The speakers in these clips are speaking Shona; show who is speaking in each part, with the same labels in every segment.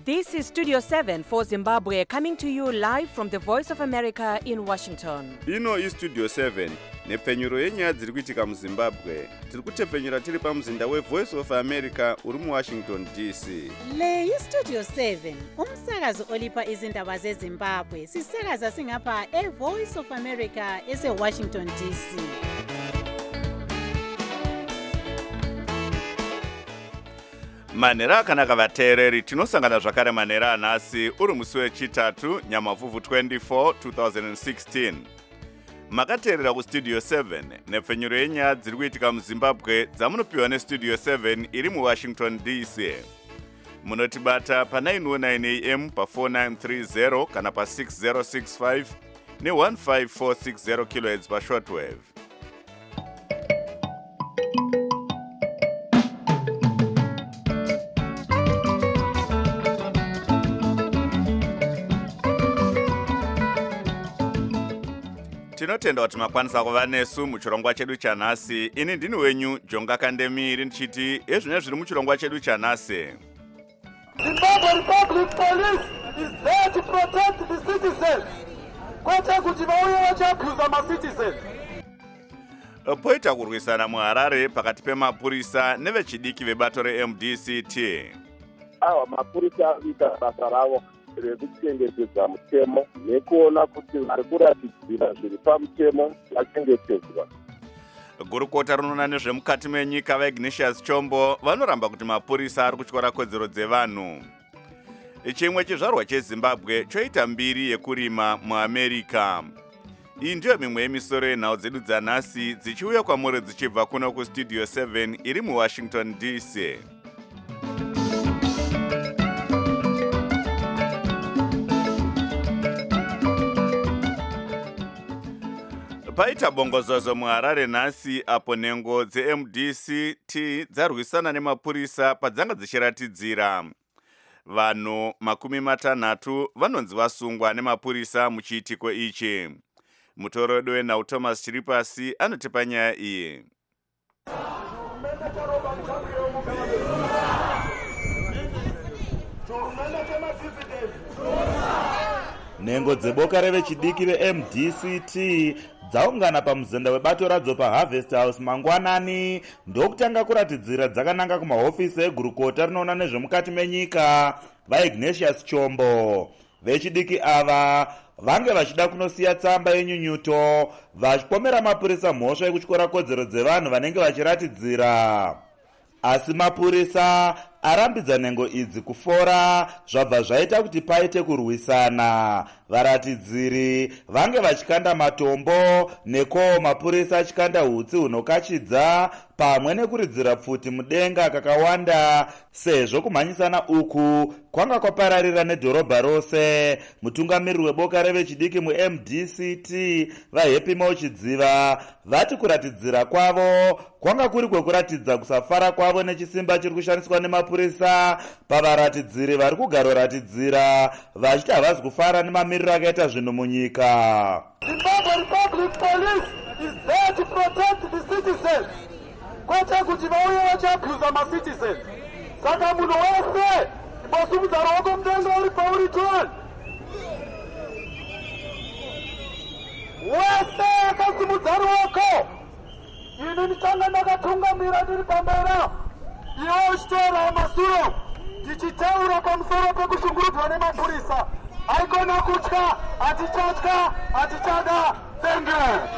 Speaker 1: This is Studio 7 for Zimbabwe, coming to you live from the Voice of America in Washington.
Speaker 2: Ino is Studio 7, nepfenyuro yenyaya dziri kuitika muZimbabwe. Tiri kutepfenyura tiri pamuzinda weVoice of America uri muWashington DC.
Speaker 3: Le iStudio 7, umsakazo olipa izindaba zeZimbabwe. Sisakaza singapha eVoice of America eseWashington DC.
Speaker 2: Manhero akanaka vateereri, tinosangana zvakare manhero anhasi uri musi wechitatu Nyamavhuvhu 24 2016. Makateerera kuStudio 7 nepfenyuro yenyaya dziri kuitika muZimbabwe dzamunopiwa neStudio 7 iri muWashington DC. Munotibata pa909 AM pa4930 kana pa6065 ne15460 kHz pashortwave. Tinotenda kuti makwanisa kuva nesu muchirongwa chedu chanhasi. Ini ndini wenyu Jonga Kandemiri ndichiti ezvinenge zviri muchirongwa chedu chanhasi.
Speaker 4: Zimbabwe Republic Police is there to protect the citizens. Kwete kuti vauye vachiabhuza ma-citizens.
Speaker 2: Poita kurwisana muHarare pakati pemapurisa nevechidiki vebato reMDCT.
Speaker 5: Awa mapurisa arikuita basa ravo rekuchengetedza mutemo nekuona kuti vari kuratidzira zviri pamutemo vachengetedzwa.
Speaker 2: Gurukota rinoona nezvemukati menyika vaIgnatius Chombo vanoramba kuti mapurisa ari kutyora kodzero dzevanhu. Chimwe chizvarwa cheZimbabwe choita mbiri yekurima muAmerica. Iyi ndiyo mimwe yemisoro yenhau dzedu dzanhasi dzichiuya kwamuri dzichibva kuno kuStudio 7 iri muWashington DC. Paita bongozozo muHarare nhasi apo nhengo dzeMDCT dzarwisana nemapurisa padzanga dzichiratidzira. Vanhu 60 vanonzi vasungwa nemapurisa muchiitiko ichi. Mutoredo wenhau Thomas Chiripasi anotipa nyaya iyi.
Speaker 6: Nhengo dzeboka revechidiki veMDCT dzaungana pamuzinda webato radzo paHarvest House mangwanani ndokutanga kuratidzira dzakananga kumahofisi egurukota rinoona nezvemukati menyika vaIgnatius Chombo. Vechidiki ava vange vachida kunosiya tsamba yenyunyuto vachipomera mapurisa mhosva yekutyora kodzero dzevanhu vanenge vachiratidzira. Asi mapurisa arambidza nhengo idzi kufora zvabva zvaita kuti paite kurwisana. Varatidziri vange vachikanda matombo neko mapurisa achikanda hutsi hunokachidza pamwe nekuridzira pfuti mudenga kakawanda sezvo kumhanyisana uku kwanga kwapararira nedhorobha rose. Mutungamiriri weboka revechidiki muMDCT vaHappy Mochidziva vati kuratidzira kwavo kwanga kuri kwekuratidza kusafara kwavo nechisimba chiri kushandiswa nemapurisa pavaratidziri vari kugaroratidzira vachiti havasi kufara nemamiriro akaita zvinhu munyika.
Speaker 4: Zimbabwe Republic Police is there to protect the citizens. Kwete kuti vauye vachiabhuza ma-citizens. Saka munhu wese imbosumudza ruoko mudenga uri pauri John. Wese akasimudza ruoko. Ini nditanga ndakatungamira ndiri pambera. Iwe uchiteera masuro. Ndichitaura pamusoro pekushungurudzwa nemapurisa. Haikona kutya, hatichatya, hatichada. Thank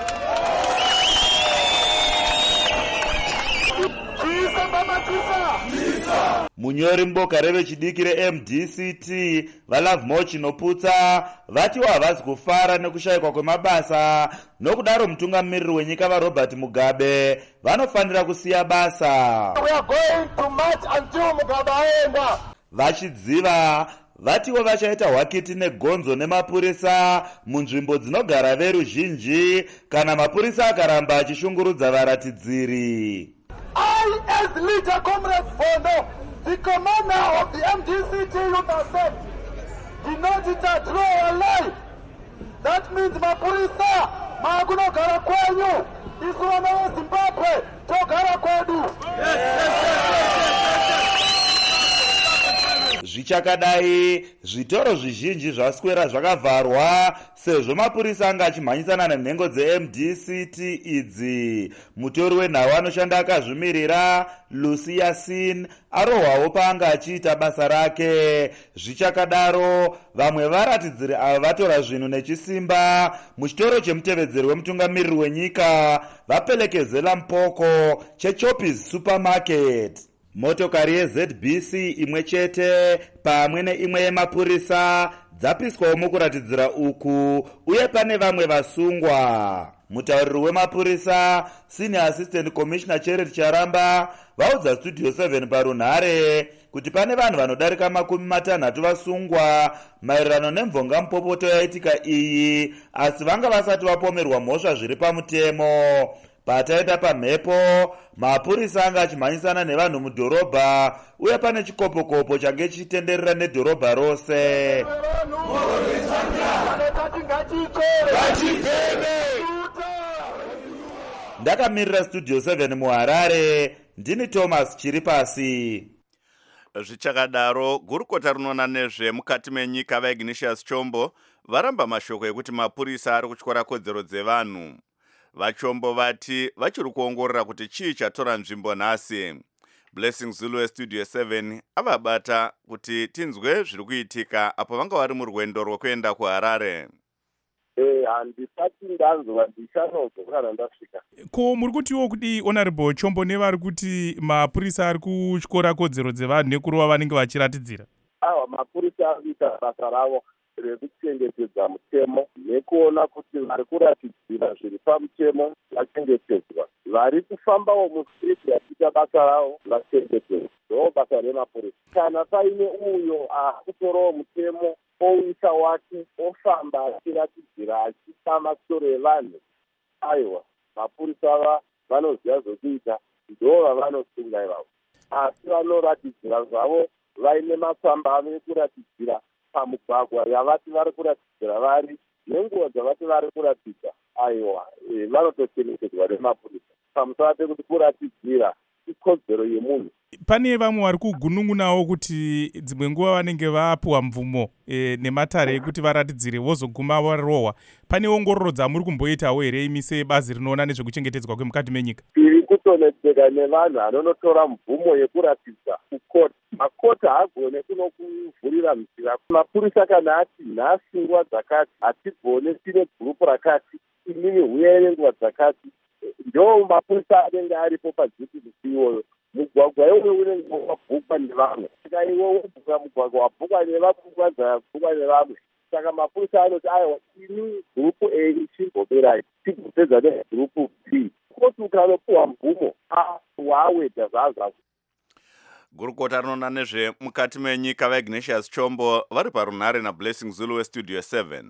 Speaker 4: you.
Speaker 6: Munyori muboka revechidiki reMDCT vaLove Mochi Noputsa vatiwo havasi kufara nekushayikwa kwemabasa, nokudaro mutungamiriri wenyika vaRobert Mugabe vanofanira kusiya basa.
Speaker 4: We are going to march until Mugabe aenda.
Speaker 6: Vachidziva vatiwo vachaita hwakiti negonzo nemapurisa munzvimbo dzinogara veruzhinji kana mapurisa akaramba achishungurudza varatidziri.
Speaker 4: I, as leader, Comrade Bono, the commander of the MDCT Youth Asset, did not draw a line. That means mapurisa maakunogara kwenyu, isu vana veZimbabwe togara kwedu.
Speaker 6: Zvichakadai, zvitoro zvizhinji zvaswera zvakavharwa sezvo mapurisa anga achimhanyisana nenhengo dzeMDCT idzi. Mutori wenhau anoshanda akazvimirira Lucy Yasin arohwawo paanga achiita basa rake. Zvichakadaro, vamwe varatidziri ava vatora zvinhu nechisimba muchitoro chemutevedzeri wemutungamiriri wenyika vapelekezela mpoko cheChoppies Supermarket. Motokari yeZBC imwe chete pamwe neimwe yemapurisa dzapiswawo mukuratidzira uku, uye pane vamwe vasungwa. Mutauriri wemapurisa Senior Assistant Commissioner Charity Charamba vaudza Studio 7 parunhare kuti pane vanhu vanodarika 60 vasungwa maererano nemvonga mupopoto yaitika iyi, asi vanga vasati vapomerwa mhosva zviri pamutemo. Pataita pamhepo, mapurisa anga achimhanyisana nevanhu mudhorobha, uye pane chikopokopo change chichitenderera nedhorobha rose. Ndakamirira Studio 7 muHarare, ndini Thomas Chiripasi.
Speaker 2: Zvichakadaro, gurukota rinoona nezvemukati menyika vaIgnatius Chombo varamba mashoko ekuti mapurisa ari kutyora kodzero dzevanhu. Vachombo vati vachiri kuongorora kuti chii chatora nzvimbo nhasi. Blessing Zulu weStudio 7 avabata kuti tinzwe zviri kuitika apo vanga vari murwendo rwekuenda kuHarare.
Speaker 5: Handisati ndanzwa ndichanobva kana ndasvika.
Speaker 7: Ko muri kutiwo kudi Honorable Chombo nevari kuti mapurisa ari kutyora kodzero dzevanhu nekurova vanenge vachiratidzira?
Speaker 5: Mapurisa ari kuita basa ravo rekuchengetedza mutemo nekuona kuti vari kuratidzira zviri pamutemo vachengetedzwa, vari kufambawo mustriti vachiita basa ravo vachengetedzwa. Ndo basa remapurisa. Kana paine uyo akutorawo mutemo ouisa wake ofamba achiratidzira achipa masoro evanhu, aiwa, mapurisa ava vanoziva zvokuita, ndo vavanosunga ivavo. Asi vanoratidzira zvavo vaine matsamba avo ekuratidzira pamugwagwa yavati vari kuratidzira vari nenguva dzavati vari kuratidza, aiwa, vanotochengetedzwa nemapurisa. Pamusoro pekuti kuratidzira ikodzero yemunhu.
Speaker 7: Pane vamwe vari kugunungunawo kuti dzimwe nguva vanenge vapuwa mvumo nematare ekuti varatidzire vozoguma varohwa. Pane ongororo dzamuri kumboitawo here imi sebazi rinoona nezvekuchengetedzwa kwemukati menyika?
Speaker 5: Tiri kutonetseka nevanhu vanonotora mvumo yekuratidza kukota. Makota haagone kunokuvhurira nzira. Mapurisa kana ati nhasi nguva dzakati hatigone tine gurupu rakati, imini huyai nenguva dzakati, ndo mapurisa anenge aripo padziti iyoyo. Mugwagwa iwoyo unenge wabhukwa nevamwe. Saka iwe wobhuka mugwagwa wabhukwa nevamwe, mugwagwa wabhukwa nevamwe. Saka mapurisa anoti aiwa, ini gurupu A ichimboberai, tichipedza negurupu B. Kuti ukanopuwa mvumo wawedza zvazvo.
Speaker 2: Gurukota rinoona nezvemukati menyika vaIgnatius Chombo vari parunhare naBlessing Zulu weStudio 7.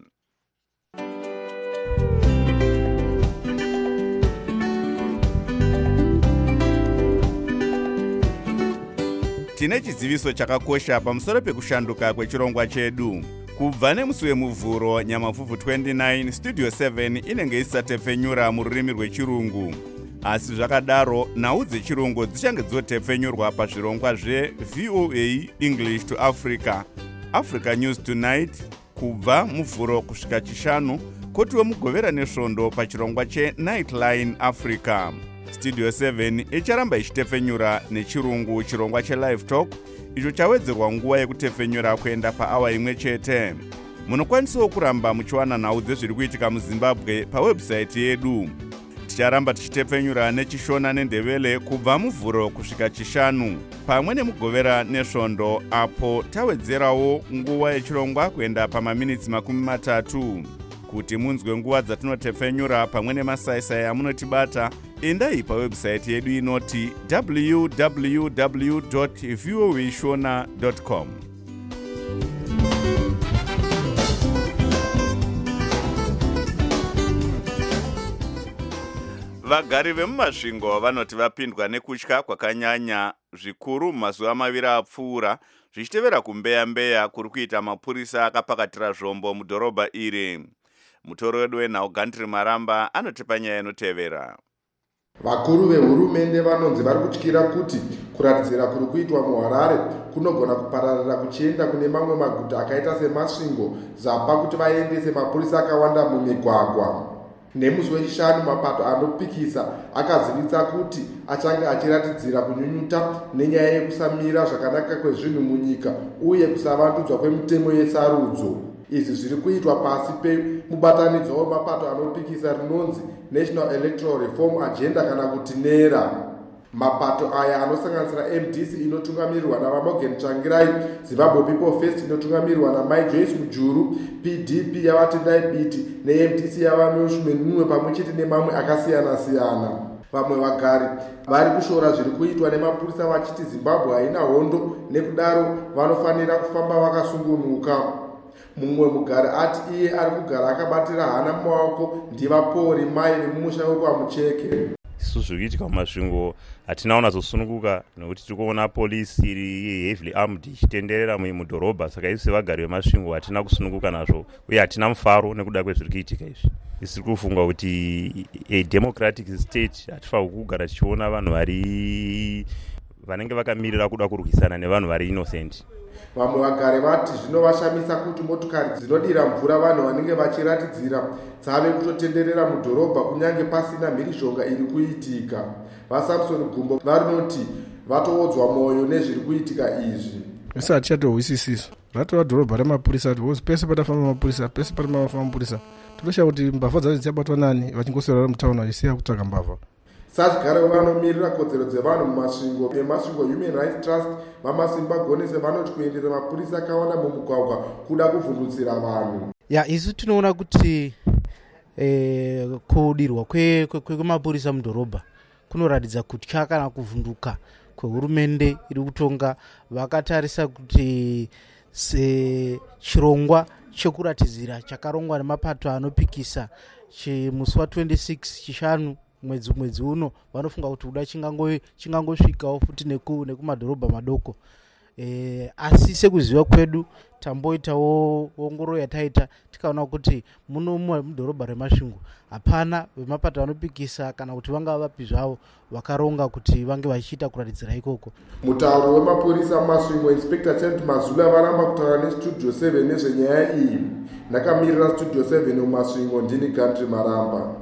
Speaker 2: Tine chiziviso chakakosha pamusoro pekushanduka kwechirongwa chedu. Kubva nemusi wemuvhuro Nyamavhuvhu 29, Studio 7 inenge isatepfenyura mururimi rwechirungu. Asi zvakadaro, nhau dzechirungu dzichange dzotepfenyurwa pazvirongwa zveVOA English to Africa, Africa News Tonight, kubva muvhuro kusvika chishanu, kotiwo mugovera nesvondo pachirongwa cheNightline Africa. Studio 7 icharamba ichitepfenyura nechirungu chirongwa cheLive Talk, icho chawedzerwa nguva yekutepfenyura kuenda paawa imwe chete. Munokwanisawo kuramba muchiwana nhau dzezviri kuitika muZimbabwe pawebhusaiti yedu. Ticharamba tichitepfenyura nechishona nendevele kubva muvhuro kusvika chishanu, pamwe nemugovera nesvondo apo tawedzerawo nguva yechirongwa kuenda pamaminitsi 30. Kuti munzwe nguva dzatinotepfenyura pamwe nemasaisai amunotibata, endai pawebhusaiti yedu inoti www.voashona.com. Vagari vemumasvingo vanoti vapindwa nekutya kwakanyanya zvikuru mumazuva maviri apfuura, zvichitevera kumbeya-mbeya kuri kuita mapurisa akapakatira zvombo mudhorobha iri. Mutori wedu wenhau Gantry Maramba anotipa nyaya inotevera.
Speaker 8: Vakuru vehurumende vanonzi vari kutyira kuti kuratidzira kuri kuitwa muHarare kunogona kupararira kuchienda kune mamwe maguta akaita seMasvingo zvapa kuti vaendese mapurisa akawanda mumigwagwa. Nemusi wechishanu mapato anopikisa akazivisa kuti achange achiratidzira kunyunyuta nenyaya yekusamira zvakanaka kwezvinhu munyika uye kusavandudzwa kwemutemo yesarudzo. Izvi zviri kuitwa pasi pemubatanidzo wemapato anopikisa rinonzi National Electoral Reform Agenda kana kuti NERA. Mapato aya anosanganisira MDC inotungamirirwa naVaMorgan Tsvangirai, Zimbabwe People First inotungamirirwa naMai Joyce Mujuru, PDP yaVatendai Biti neMDC yaVanoshumwe pamwechete nemamwe akasiyana-siyana. Vamwe vagari vari kushora zviri kuitwa nemapurisa vachiti Zimbabwe haina hondo nekudaro vanofanira kufamba vakasungunuka. Mumwe mugari ati iye ari kugara akabatira hana mumaoko ndivapori mai vemumusha wekwaMucheke.
Speaker 9: Isusu zviri kuitika mumasvingo hatina kunazosununguka nekuti tiri kuona polisi iri heavily armed ichitenderera mudhorobha, saka isu sevagari vemasvingo hatina kusununguka nazvo uye hatina mufaro nekuda kwezviri kuitika izvi. Isi tiri kufunga kuti democratic state hatifaniri kugara tichiona vanhu vanenge vakamirira kuda kurwisana nevanhu vari innocent.
Speaker 8: Vamwe vagari vati zvinovashamisa kuti motokari dzinodira mvura vanhu vanenge vachiratidzira dzave kutotenderera mudhorobha kunyange pasina mhirizhonga iri kuitika. VaSamson Gumbo varinoti vatoodzwa mwoyo nezviri kuitika izvi.
Speaker 10: Isi hatichatorwisisiso ratova dhorobha remapurisa kuti pese patafamba mapurisa, pese patamafamba mapurisa totoshaya kuti mbavha dzacho dzichabatwa nani vachingoswera mutauni vachisiya kutsvaga mbavha.
Speaker 8: Sachigare vanomirira kodzero dzevanhu mumasvingo emasvingo Human Rights Trust vamasimba gonese vanoti kuendesa mapurisa akawanda mumugwagwa kuda kuvhundutsira vanhu.
Speaker 11: Isu tinoona kuti kudirwa kwemapurisa mudhorobha kunoratidza kutya kana kuvhunduka kwehurumende iri kutonga. Vakatarisa kuti chirongwa chekuratidzira chakarongwa nemapato anopikisa musi wa26 chishanu mwedzi uno vanofunga kuti kuda chingangosvikawo futi nekumadhorobha madoko. Asi sekuziva kwedu tamboitawo ongoro yataita tikaona kuti mudhorobha remasvingo hapana vemapato anopikisa kana kuti vanga vapi zvavo vakaronga kuti vange vachiita kuratidzira ikoko.
Speaker 8: Mutauri wemapurisa mumasvingo Inspector Chant Mazula varamba kutaura neStudio 7 nezvenyaya iyi. Ndakamirira Studio 7 mumasvingo ndini Gandri Maramba.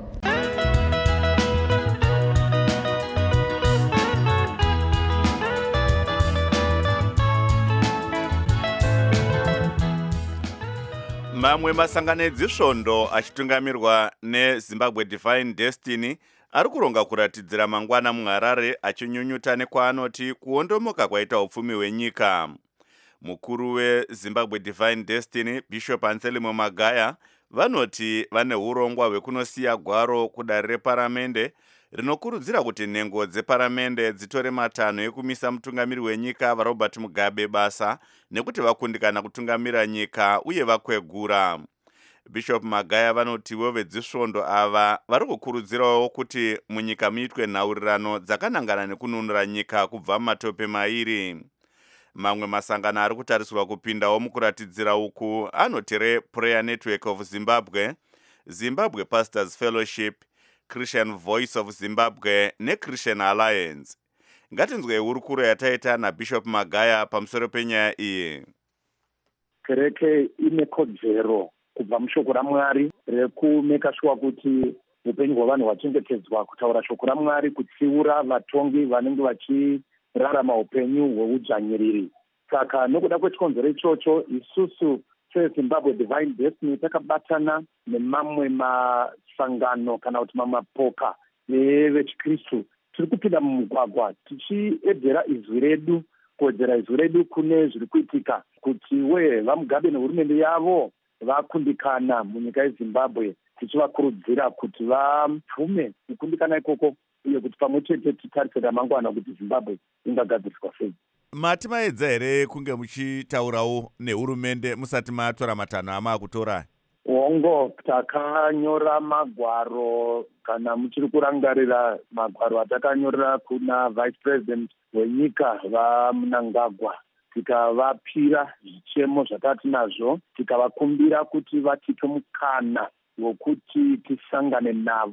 Speaker 2: Mamwe masangano edzisvondo achitungamirirwa neZimbabwe Divine Destiny ari kuronga kuratidzira mangwana muHarare achinyunyuta nekwaanoti kuondomoka kwaita upfumi hwenyika. Mukuru weZimbabwe Divine Destiny Bishop Anselmo Magaya vanoti vane urongwa hwekunosiya gwaro kudare reparamende rinokurudzira kuti nhengo dzeparamende dzitore matanho ekumisa mutungamiri wenyika vaRobert Mugabe basa nekuti vakundikana kutungamira nyika uye vakwegura. Bishop Magaya vanotiwo vedzisvondo ava vari kukurudzirawo kuti munyika muitwe nhaurirano dzakanangana nekununura nyika kubva mumatope mairi. Mamwe masangano ari kutarisirwa kupindawo mukuratidzira uku anoti Prayer Network of Zimbabwe, Zimbabwe Pastors Fellowship, Christian Voice of Zimbabwe neChristian Alliance. Ngatinzwe hurukuro yataita naBishop Magaya pamusoro penyaya iyi.
Speaker 12: Kereke ine kodzero kubva mushoko raMwari rekumeka shuwa kuti upenyu hwavanhu hwachengetedzwa, kutaura shoko raMwari, kutsiura vatongi vanenge vachirarama upenyu hweudzvanyiriri. Saka nokuda kwechikonzero ichocho isusu seZimbabwe Divine Destiny takabatana nemamwe masangano kana kuti mamapoka vechikristu tiri kupinda mumugwagwa tichiedzera izwi redu, kuwedzera izwi redu kune zviri kuitika kuti vaMugabe nehurumende yavo vakundikana munyika yeZimbabwe, tichivakurudzira kuti vapfume kukundikana ikoko uye kuti pamwe chete titarise ramangwana kuti Zimbabwe ingagadziriswa sei.
Speaker 2: Mati maedza here kunge muchitaurawo nehurumende musati matora matanho amakutora?
Speaker 12: Hongo, takanyora magwaro kana muchiri kurangarira magwaro atakanyorera kuna Vice President wenyika vaMnangagwa, tikavapira zvichemo zvatati nazvo, tikavakumbira kuti vatipe mukana wokuti tisangane navo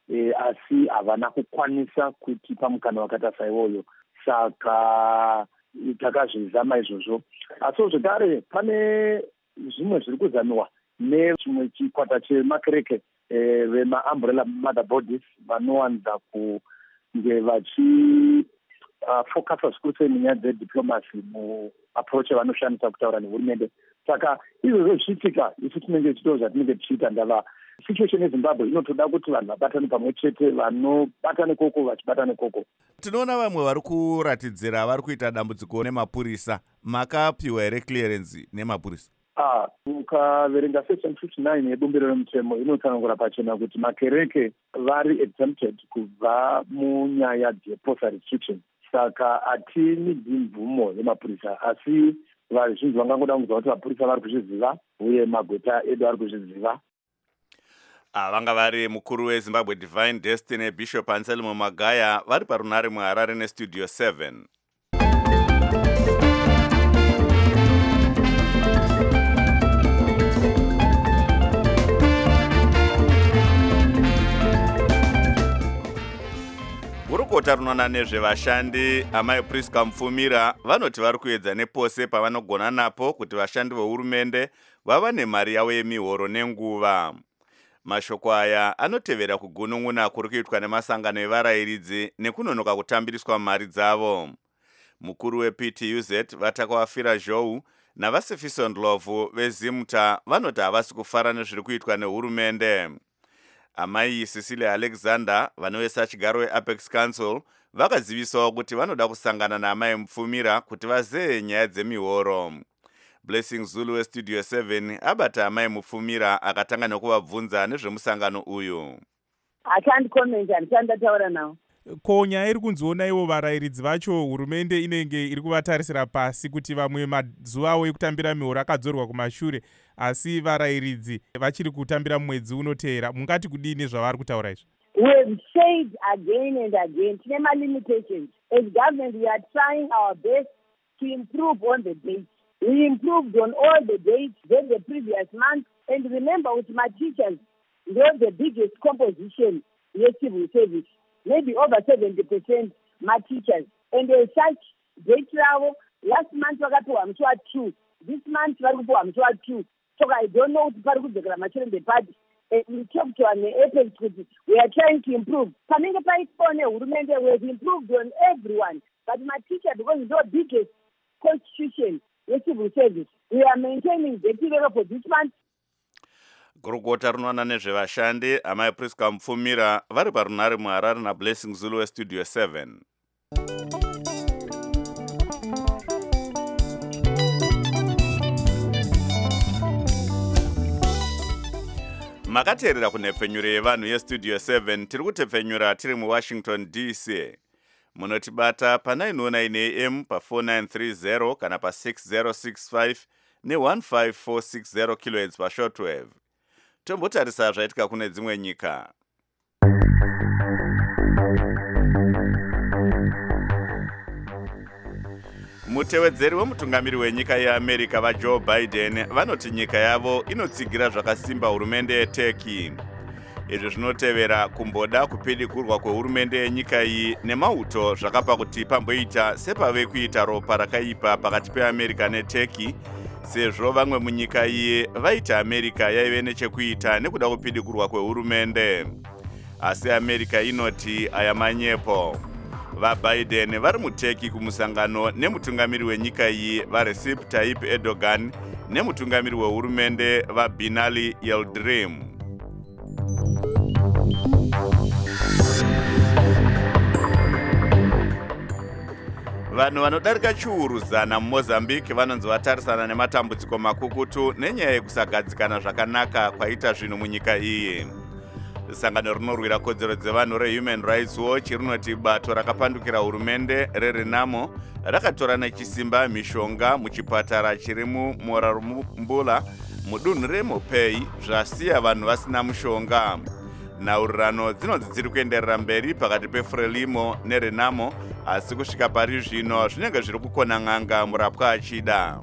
Speaker 12: asi havana kukwanisa kutipa mukana wakata saiwoyo, saka takazvizama izvozvo. Asiwo zvekare pane zvimwe zviri kuzamiwa nechimwe chikwata chemakereke vemaumbrella mother bodies vanowanza kunge vachifocusa zvikuru sei munyaya dzediplomacy muapproach yavanoshandisa kutaura nehurumende. Saka izvozvo zvichiitika, isu tinenge tichitaura zvatinenge tichiita ndava situation yeZimbabwe inotoda kuti vanhu vabatane pamwe chete, vanobatane koko vachibatane koko.
Speaker 2: Tinoona vamwe vari kuratidzira vari kuita dambudziko nemapurisa. Makapiwa here clearance nemapurisa?
Speaker 12: Ukaverenga section 59 yebumbiro remutemo inotsanangura pachena kuti makereke vari exempted kubva munyaya dzeposa restriction. Saka hatinidzi mvumo yemapurisa, asi vazhinji vangangoda kunzwa kuti vapurisa vari kuzviziva uye magweta edu ari kuzviziva.
Speaker 2: Vanga vari mukuru weZimbabwe Divine Destiny Bishop Anselmo Magaya vari parunare muHarare nestudio 7. Gurukota runoona nezvevashandi amai Priska Mufumira vanoti vari kuedza nepose pavanogona napo kuti vashandi vehurumende vava nemari yavo yemihoro nenguva. Mashoko aya anotevera kugunun'una kuri kuitwa nemasangano evarayiridzi nekunonoka kutambiriswa mari dzavo. Mukuru wePTUZ Vatakawafira Zhou navaSefison Ndlovu vezimta vanoti havasi kufara nezviri kuitwa nehurumende. Amai Cecilia Alexander vanovesa chigaro weApex Council vakazivisawo kuti vanoda kusangana naamai Mufumira kuti vazeye nyaya dzemihoro. Blessing Zulu westudio 7 abata amai Mufumira akatanga nekuvabvunza nezvemusangano uyu.
Speaker 13: Handitaura nawo.
Speaker 7: Ko nyaya iri kunziona ivo varayiridzi vacho hurumende inenge iri kuvatarisira pasi kuti vamwe mazuva avo ekutambira mihoro akadzorwa kumashure, asi varayiridzi vachiri kutambira mwedzi unoteera. Mungati kudini zvavari kutaura izvi?
Speaker 13: We have said again and again, tine limitations. As government, we are trying our best to improve on the dates. We improved on all the dates than the previous month. And remember, with my teachers, we have the biggest composition in civil service. Maybe over 70% my teachers. And as such, date travel, last month I'm sure 2. This month I'm sure 2. So I don't know what part of the grammatical party. And we talked to an April. We are trying to improve. Coming up, we have improved on everyone. But my teacher, because it's the biggest constitution, civil service, we are maintaining the level for this month.
Speaker 2: Gurukota runoona nezvevashandi amai Priska Mufumira vari parunare muHarare naBlessing Zulu westudio 7. Makateerera kunhepfenyuro yevanhu yestudio 7 tiri kutepfenyura tiri muWashington DC. Munotibata pa909 AM pa4930 kana pa6065 ne15460 kHz pashortwave. Tombotarisa zvaitika kune dzimwe nyika. Mutevedzeri wemutungamiri wenyika yeAmerica vaJoe Biden vanoti nyika yavo inotsigira zvakasimba hurumende yeTurkey. Izvi zvinotevera kumboda kupidigurwa kwehurumende yenyika iyi nemauto zvakapa kuti pamboita sepave kuita ropa rakaipa pakati peAmerica neTurkey, sezvo vamwe munyika iyi vaita America yaive nechekuita nekuda kupidigurwa kwehurumende. Asi America inoti aya manyepo. VaBiden vari muTurkey kumusangano nemutungamiri wenyika iyi vaRecep Tayyip Erdogan nemutungamiri wehurumende vaBinali Yildirim. Vanhu vanodarika chiuru zana muMozambique vanonzi vatarisana nematambudziko makukutu nenyaya yekusagadzikana zvakanaka kwaita zvinhu munyika iyi. Sangano rinorwira kodzero dzevanhu reHuman Rights Watch rinoti bato rakapandukira hurumende reRenamo rakatora nechisimba mishonga muchipatara chiri muMorambula mudunhu reMopey zvasiya vanhu vasina mushonga. Nhaurirano dzinonzi dziri kuenderera mberi pakati peFrelimo neRenamo, asi kusvika pari zvino zvinenge zviri kukona n'anga murapwa achida.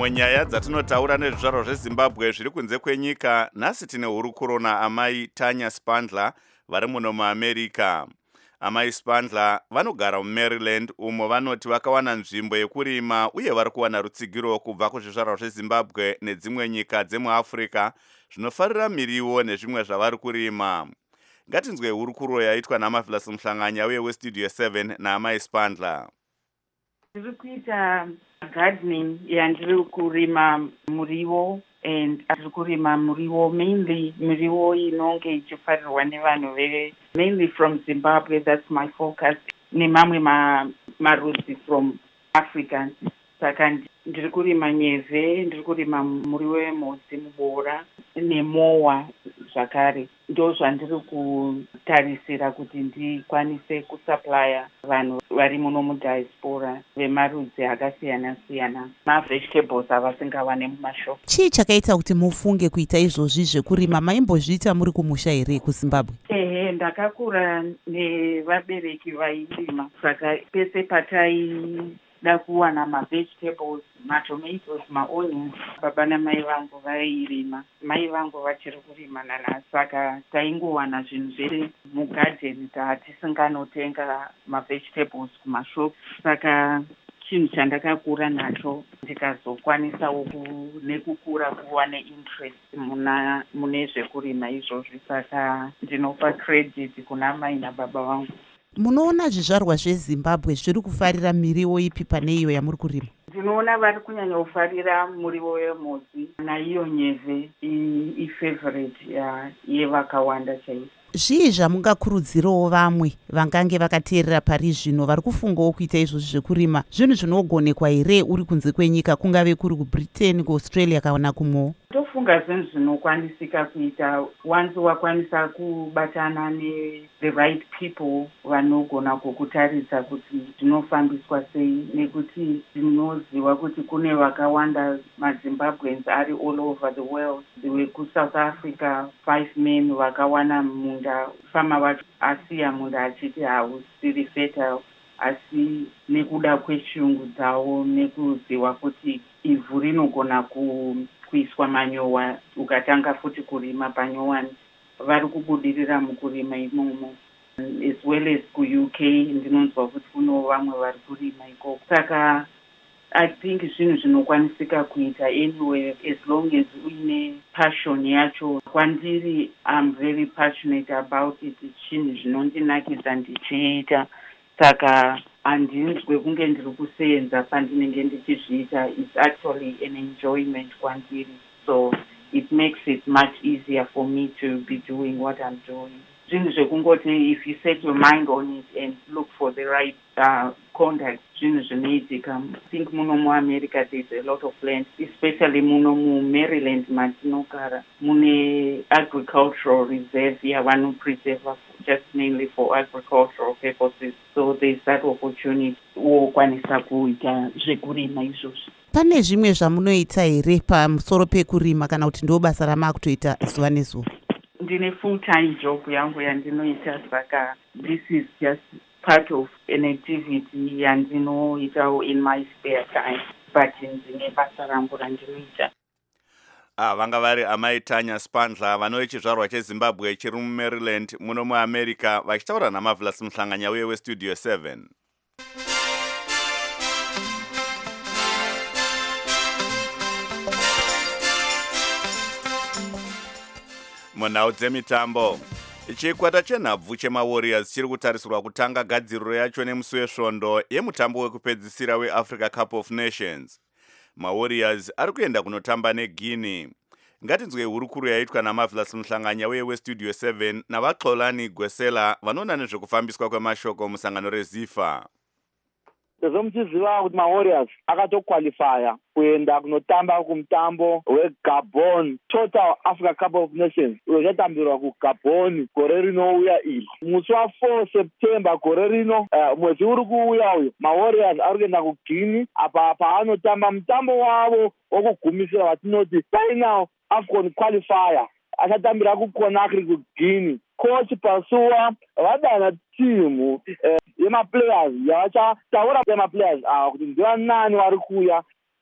Speaker 2: munyaya dzatinotaura nezvizvarwa zvezimbabwe zviri kunze kwenyika, nhasi tine hurukuro naamai Tanya Spandler vari muno muamerica. Amai Spandler vanogara muMaryland umo vanoti vakawana nzvimbo yekurima uye vari kuwana rutsigiro kubva kuzvizvarwa zvezimbabwe nedzimwe nyika dzemuafrica zvinofarira miriwo nezvimwe zvavari kurima. Ngatinzwe hurukuro yaitwa naMavhlas Mhlanganya uye westudio 7 naamai Spandler.
Speaker 14: Ndiri kuita gardening yandiri kurima muriwo and ndiri kurima muriwo mainly miriwo inonge ichifarirwa nevanhu mainly from Zimbabwe. That's my focus. Nemamwe marudzi from Africa. Saka ndiri kurima nyeve, ndiri kurima muriwo wemhodzi, muboora nemowa zvakare. Ndo zvandiri kutarisira kuti ndikwanise kusuplya vanhu vari muno mudiaspora vemarudzi akasiyana siyana mavegetables avasingawane mumashopu.
Speaker 15: Chii chakaita kuti mufunge kuita izvozvi zvekurima? Maimbozviita muri kumusha here kuZimbabwe?
Speaker 14: Ehe, ndakakura nevabereki vairima, saka pese da kuwana mavegetables, matomatoes, maonions, baba namai vangu vairima. Mai vangu vachiri kurima nanhasi, saka taingowana zvinhu zviri mugadheni tatisinganotenga mavegetables kumashopu. Saka chinhu chandakakura nacho, ndikazokwanisawo nekukura kuva neinterest mune zvekurima izvozvi. Saka ndinopa credit kuna mai nababa vangu.
Speaker 15: Munoona zvizvarwa zveZimbabwe zviri kufarira miriwo ipi pane iyo yamuri kurima?
Speaker 14: Ndinoona vari kunyanya kufarira muriwo wemhodzi naiyo nyeve ifavorite yevakawanda chaizvo.
Speaker 15: Zvii zvamungakurudzirawo vamwe vangange vakateerera pari zvino vari kufungawo kuita izvozvi zvekurima? Zvinhu zvinogonekwa here uri kunze kwenyika, kungave kuri kuBritain, kuAustralia kana kumwewo?
Speaker 14: Tofunga zvinhu zvinokwanisika kuita once wakwanisa kubatana the right people vanogona kukutaridza kuti zvinofambiswa sei, nekuti tinoziva kuti kune vakawanda maZimbabweans ari all over the world. WekuSouth Africa 5 men vakawana munda, fama vacho asiya munda achiti hausiri fertile, asi nekuda kweshungu dzavo nekuziva kuti ivhu rinogona kuiswa manyowa ukatanga futi kurima panyowani, vari kubudirira mukurima imomo. As well as kuUK ndinonzwa kuti kuno vamwe vari kurima ikoko. Saka I think zvinhu zvinokwanisika kuita anyway as long as uine passion yacho. Kwandiri I'm very passionate about it. Chinhu zvinondinakidza ndichiita. Saka handinzwe kunge ndiri kusenza pandinenge ndichizviita. It's actually an enjoyment kwandiri. So it makes it much easier for me to be doing what I'm doing. Zvinhu zvekungoti if you set your mind on it and look for the right contact, zvinhu zvinoitika. I think muno muAmerica there's a lot of land, especially muno muMaryland matinogara. Mune agricultural reserve yavanopreserve just mainly for agricultural purposes. So there's that opportunity wokwanisa kuita zvekurima izvozvo.
Speaker 15: Pane zvimwe zvamunoita here pamusoro pekurima kana kuti ndo basa ramakutoita zuva nezuva?
Speaker 14: Ndine full-time job yangu yandinoita, saka this is just part of an activity yandinoitawo in my spare time, but ndine basa rangu randinoita.
Speaker 2: Vanga vari amai Tanya Spandler vanove chizvarwa cheZimbabwe chiri muMaryland muno muAmerica vachitaura naMavhlas Mhlanganya uye westudio 7. Munhau dzemitambo, chikwata chenhabvu chemaWarriors chiri kutarisirwa kutanga gadziriro yacho nemusi wesvondo yemutambo wekupedzisira weAfrica Cup of Nations. MaWarriors ari kuenda kunotamba neGuinea. Ngatinzwe hurukuro yaitwa naMavhlas Mhlanganya uye westudio 7 navaXolani Gwesela vanoona nezvekufambiswa kwemashoko musangano reZIFA.
Speaker 16: Sezvo muchiziva kuti maWarriors akatoqualifya kuenda kunotamba kumutambo weGabon Total Africa Cup of Nations uyo uchatambirwa kuGabon gore rinouya iri musi wa4 September gore rino. Mwezi uri kuuya uyo maWarriors ari kuenda kuGuinea apa paanotamba mutambo wavo wokugumisira watinoti final AFCON qualifier. Achatambira kuConakry kuGuinea. Coach Pasuwa vadana timu yemaplayers yavachataura yemaplayers ava kuti ndivanani vari kuuya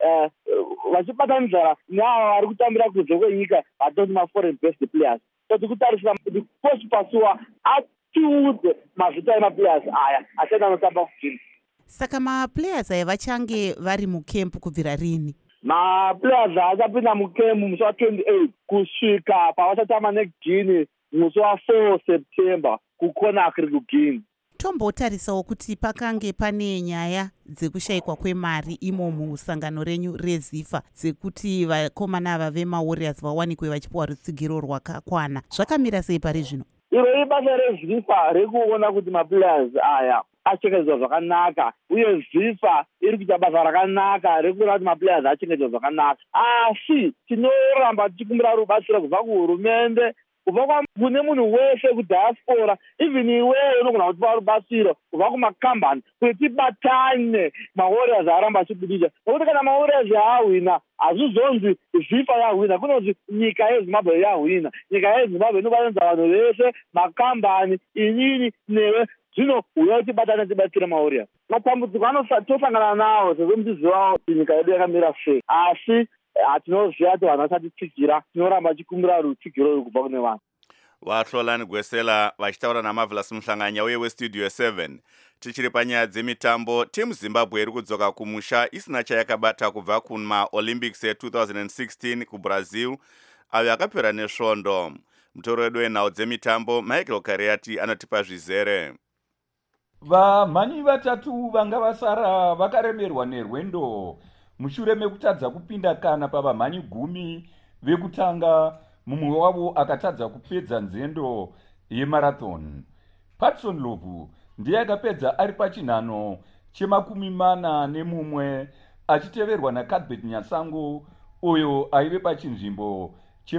Speaker 16: vachibatanidzana neava vari kutambira kunze kwenyika vatoti maforeign based players toti kutarisira kuti coach Pasuwa atiudze mazita emaplayers aya asati anotamba kugini.
Speaker 15: Saka maplayers aya vachange vari mukempu kubvira rini?
Speaker 16: Maplayers achapinda mukempu musi wa28 kusvika pavachatamba neGuinea musi wa4 September kuConakry kuGuinea.
Speaker 15: Tombotarisawo kuti pakange pane nyaya dzekushayikwa kwemari imo musangano renyu reZIFA dzekuti vakomana ava vemaWarriors vawanikwe vachipiwa rutsigiro rwakakwana. Zvakamira sei pari zvino?
Speaker 16: Iro ibasa reZIFA rekuona kuti maplayers aya achengetedzwa zvakanaka uye ZIFA iri kuita basa rakanaka rekuona kuti maplayers achengetedzwa zvakanaka. Asi tinoramba tichikumbira rubatsiro kubva kuhurumende, kubva kune munhu wese kudiaspora, even iwewe unogona kutipa rubatsiro kubva kumakambani kuti tibatane maWarriors aramba achibudisha. Nokuti kana maWarriors ahwina hazvizonzi ZIFA yahwina, kunonzi nyika yeZimbabwe yahwina. Nyika yeZimbabwe inobatanidza vanhu vese, makambani, inini newe. Zvino uya utibatane tibatsire maWarriors. Matambudziko tosangana nawo sezvomuchiziva kuti nyika yedu yakamira sei, asi hatinoziva kuti vanhu vasati tsigira. Tinoramba tichikumbira rutsigiro kubva kune vanhu.
Speaker 2: Vahlolani Gwesela vachitaura naMarvelous Muhlanganya uye weStudio 7. Tichiri panyaya dzemitambo, timu Zimbabwe iri kudzoka kumusha isina chayakabata kubva kumaOlympics e2016 kuBrazil ayo akapera nesvondo. Mutoro wedu wenhau dzemitambo Michael Kariati anotipa zvizere.
Speaker 17: Vamhanyi vatatu vanga vasara vakaremerwa nerwendo mushure mekutadza kupinda kana pavamhanyi 10 vekutanga. Mumwe wavo akatadza kupedza nzendo yemarathon. Patson Lovu ndiye akapedza ari pachinhano che41 achiteverwa naCadbert Nyasango uyo aive pachinzvimbo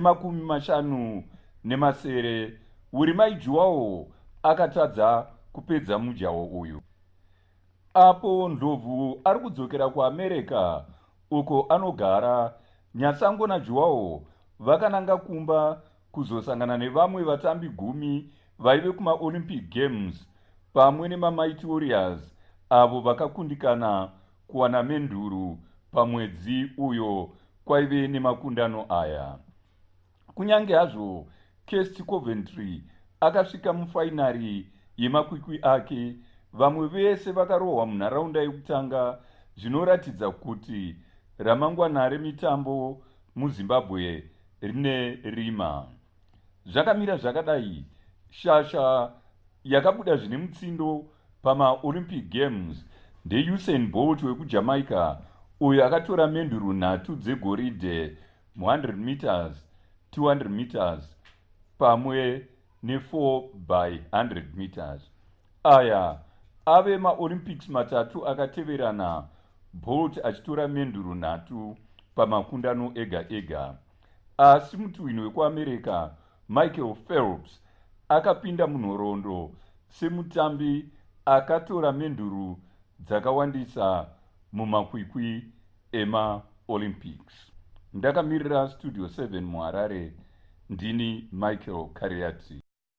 Speaker 17: che50 Urimai Joao akatadza kupedza mujaho uyu. Apo Ndlovu ari kudzokera kuAmerica uko anogara, Nyasango naJoao vakananga kumba kuzosangana nevamwe vatambi 10 vaive kumaOlympic Games pamwe nemaMighty Warriors avo vakakundikana kuwana menduru pamwedzi uyo kwaive nemakundano aya. Kunyange hazvo Kest Coventry akasvika mufainari yemakwikwi ake, vamwe vese vakarohwa munharaunda yekutanga, zvinoratidza kuti ramangwana remitambo muZimbabwe rine rima. Zvakamira zvakadai, shasha yakabuda zvine mutsindo pamaOlympic Games ndeUsain Bolt wekuJamaica uyo akatora menduru 3 dzegoridhe mu100 meters, 200 meters pamwe ne4 by 100 meters. Aya ave maOlympics matatu akateverana, Bolt achitora menduru 3 pamakundano ega ega. Asi mutuhwini wekuAmerica Michael Phelps akapinda munhoroondo semutambi akatora menduru dzakawandisa mumakwikwi emaOlympics. Ndakamirira Studio 7 muHarare, ndini Michael Kariati.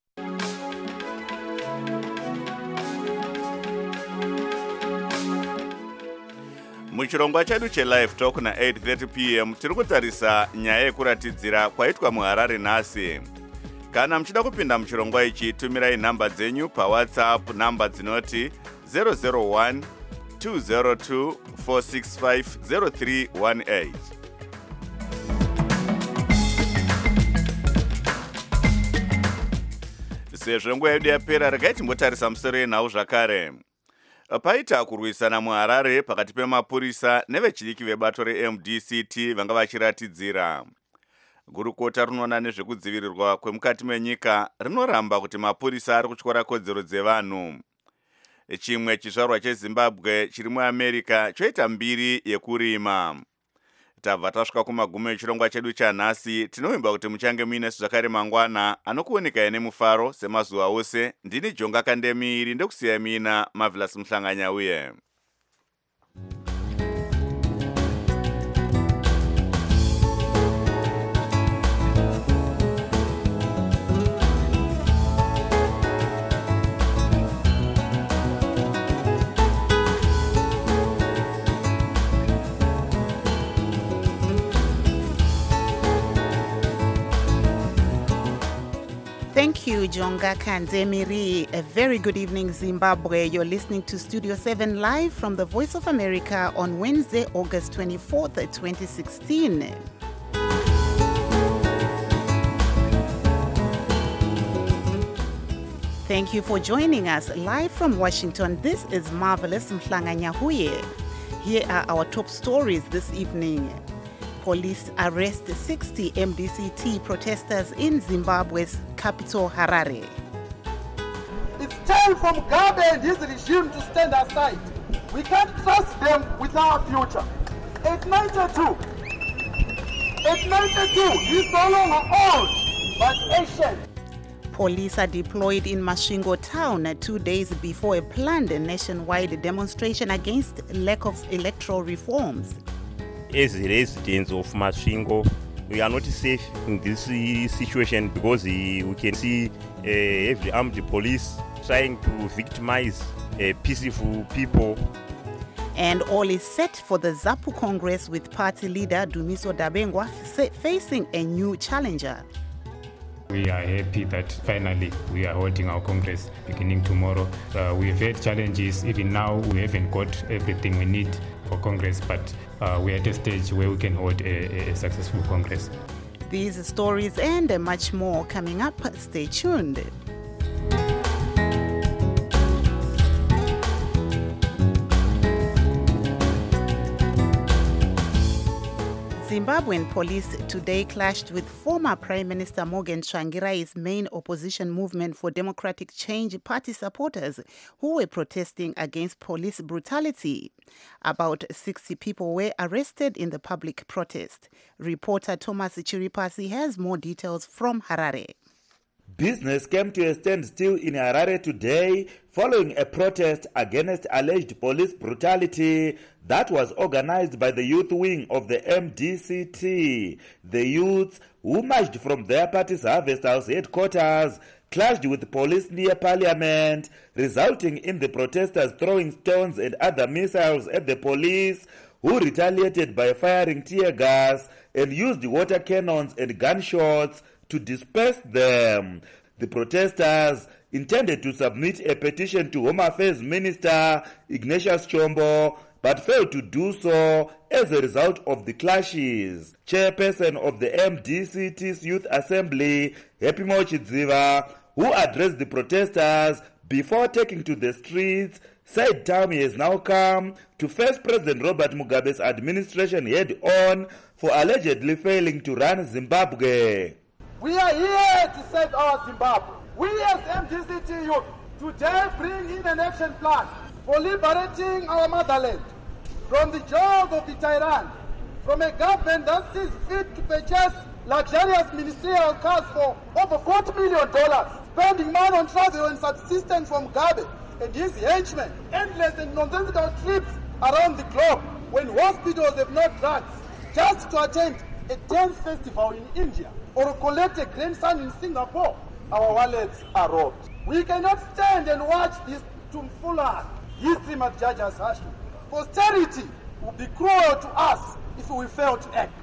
Speaker 2: Muchirongwa chedu cheLive Talk na 8:30 p.m. tiri kutarisa nyaya yekuratidzira kwaitwa muHarare nhasi. Kana muchida kupinda muchirongwa ichi, tumirai nhamba dzenyu paWhatsApp, nhamba dzinoti 001 202 465 0318. Sezvo nguva yedu yapera, regai timbotarisa musoro yenhau zvakare. Paita kurwisana muHarare pakati pemapurisa nevechidiki vebato reMDCT vanga vachiratidzira. Gurukota rinoona nezvekudzivirirwa kwemukati menyika rinoramba kuti mapurisa ari kutyora kodzero dzevanhu. Chimwe chizvarwa cheZimbabwe chiri muAmerica choita mbiri yekurima. Tabva tasvika kumagumo echirongwa chedu chanhasi. Tinovimba kuti muchange muine zvakare mangwana anokuoneka nemufaro semazuva ose. Ndini Jonga Kandemiri ndekusiya mina Marvelous Muhlanganya uye.
Speaker 15: Thank you, Jonga Kanzemiri. A very good evening, Zimbabwe. You're listening to Studio 7 live from the Voice of America on Wednesday, August 24th, 2016. Thank you for joining us live from Washington. This is Marvelous Mhlanganyahuye. Here are our top stories this evening. Police arrest 60 MDCT protesters in Zimbabwe's capital, Harare.
Speaker 4: It's time for Mugabe and his regime to stand aside. We can't trust them with our future. 892, he's no longer old, but ancient.
Speaker 15: Police are deployed in Masvingo town 2 days before a planned nationwide demonstration against lack of electoral reforms.
Speaker 9: As residents of Masvingo, we are not safe in this situation because we can see heavily armed police trying to victimize peaceful people.
Speaker 15: And all is set for the ZAPU Congress with party leader Dumiso Dabengwa facing a new challenger.
Speaker 18: We are happy that finally we are holding our Congress beginning tomorrow. We've had challenges. Even now we haven't got everything we need for Congress, but we're at a stage where we can hold a successful Congress.
Speaker 15: These stories and much more coming up. Stay tuned. Zimbabwean police today clashed with former Prime Minister Morgan Tsvangirai's main opposition movement for Democratic Change party supporters who were protesting against police brutality. About 60 people were arrested in the public protest. Reporter Thomas Chiripasi has more details from Harare.
Speaker 6: Business came to a standstill in Harare today following a protest against alleged police brutality that was organized by the youth wing of the MDCT. The youths, who marched from their party's Harvest House headquarters, clashed with police near Parliament, resulting in the protesters throwing stones and other missiles at the police, who retaliated by firing tear gas and used water cannons and gunshots to disperse them. The protesters intended to submit a petition to Home Affairs Minister Ignatius Chombo, but failed to do so as a result of the clashes. Chairperson of the MDCT's Youth Assembly, Hepimo Chidziva, who addressed the protesters before taking to the streets, said time has now come to face President Robert Mugabe's administration head-on for allegedly failing to run Zimbabwe.
Speaker 4: We are here to save our Zimbabwe. We as MDCT youth today bring in an action plan for liberating our motherland from the jaws of the tyrant, from a government that sees fit to purchase luxurious ministerial cars for over $40 million, spending money on travel and subsistence from Mugabe and his henchmen, endless and nonsensical trips around the globe when hospitals have no drugs, just to attend a dance festival in India or collect a grandson in Singapore. Our wallets are robbed. We cannot stand and watch this tomfoolery. History must judge us harshly. Posterity will be cruel to us if we fail to act.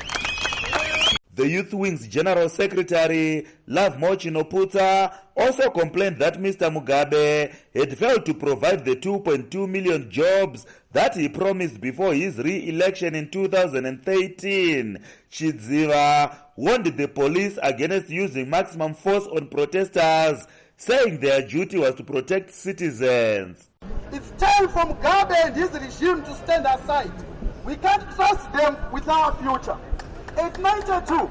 Speaker 6: The Youth Wing's General Secretary, Love Mochinoputa, also complained that Mr. Mugabe had failed to provide the 2.2 million jobs that he promised before his re-election in 2013. Chidziva warned the police against using maximum force on protesters, saying their duty was to protect citizens.
Speaker 4: It's time for Mugabe and his regime to stand aside. We can't trust them with our future. 892,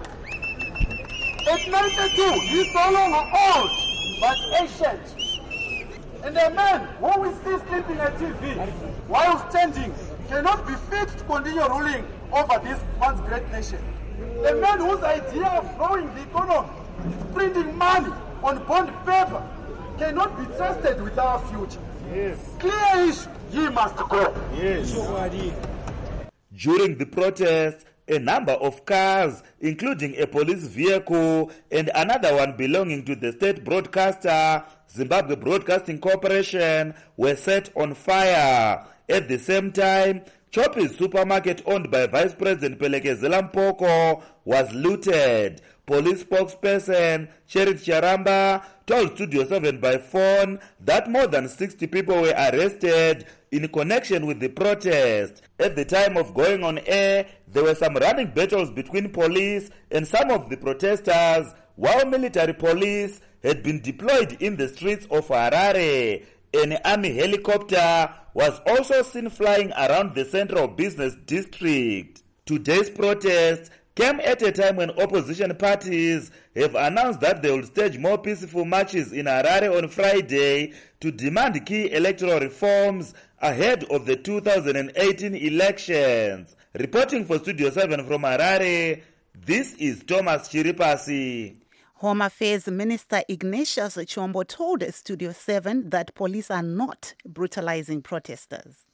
Speaker 4: he's no longer old, but ancient. And a man who we see sleeping at TV while standing cannot be fit to continue ruling over this once great nation. A man whose idea of growing the economy is printing money on bond paper cannot be trusted with our future. Yes. Clear issue, he must go. Yes.
Speaker 6: During the protest, a number of cars, including a police vehicle and another one belonging to the state broadcaster, Zimbabwe Broadcasting Corporation, were set on fire. At the same time, Choppy's supermarket owned by Vice President Pelekezela Mpoko was looted. Police spokesperson Cheryl Charamba told Studio 7 by phone that more than 60 people were arrested in connection with the protest. At the time of going on air, there were some running battles between police and some of the protesters, while military police had been deployed in the streets of Harare. An army helicopter was also seen flying around the central business district. Today's protest came at a time when opposition parties have announced that they will stage more peaceful marches in Harare on Friday to demand key electoral reforms ahead of the 2018 elections. Reporting for Studio 7 from Harare, this is Thomas Chiripasi.
Speaker 15: Home Affairs Minister Ignatius Chombo told Studio 7 that police are not brutalizing protesters.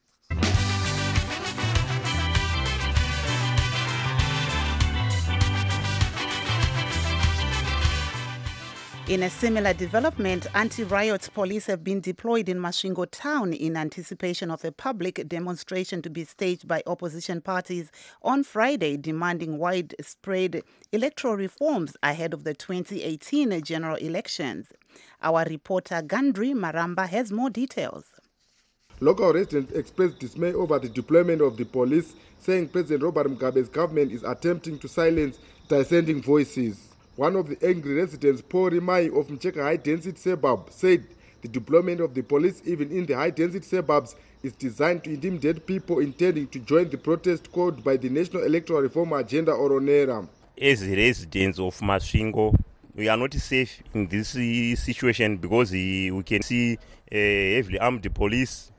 Speaker 15: In a similar development, anti-riot police have been deployed in Masvingo town in anticipation of a public demonstration to be staged by opposition parties on Friday demanding widespread electoral reforms ahead of the 2018 general elections. Our reporter Gandri Maramba has more details.
Speaker 8: Local residents expressed dismay over the deployment of the police, saying President Robert Mugabe's government is attempting to silence dissenting voices. One of the angry residents, Paul Rimai of Mcheka high-density suburb, said the deployment of the police even in the high-density suburbs is designed to intimidate people intending to join the protest called by the National Electoral Reform Agenda or ONERA.
Speaker 9: As residents of Masvingo, we are not safe in this situation because we can see heavily armed police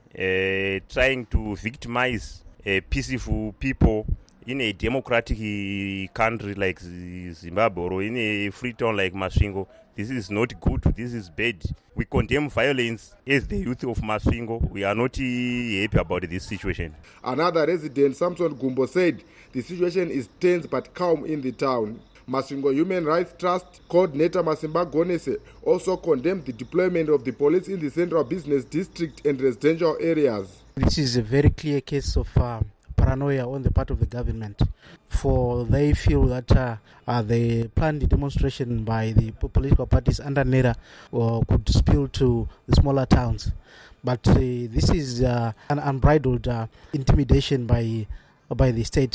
Speaker 9: trying to victimize peaceful people in a democratic country like Zimbabwe or in a free town like Masvingo. This is not good. This is bad. We condemn violence as the youth of Masvingo. We are not happy about this situation.
Speaker 8: Another resident, Samson Gumbo, said the situation is tense but calm in the town. Masvingo Human Rights Trust coordinator Masimba Gonese also condemned the deployment of the police in the central business district and residential areas.
Speaker 11: This is a very clear case of paranoia on the part of the government, for they feel that the planned demonstration by the political parties under NERA could spill to the smaller towns. But this is an unbridled intimidation by the state.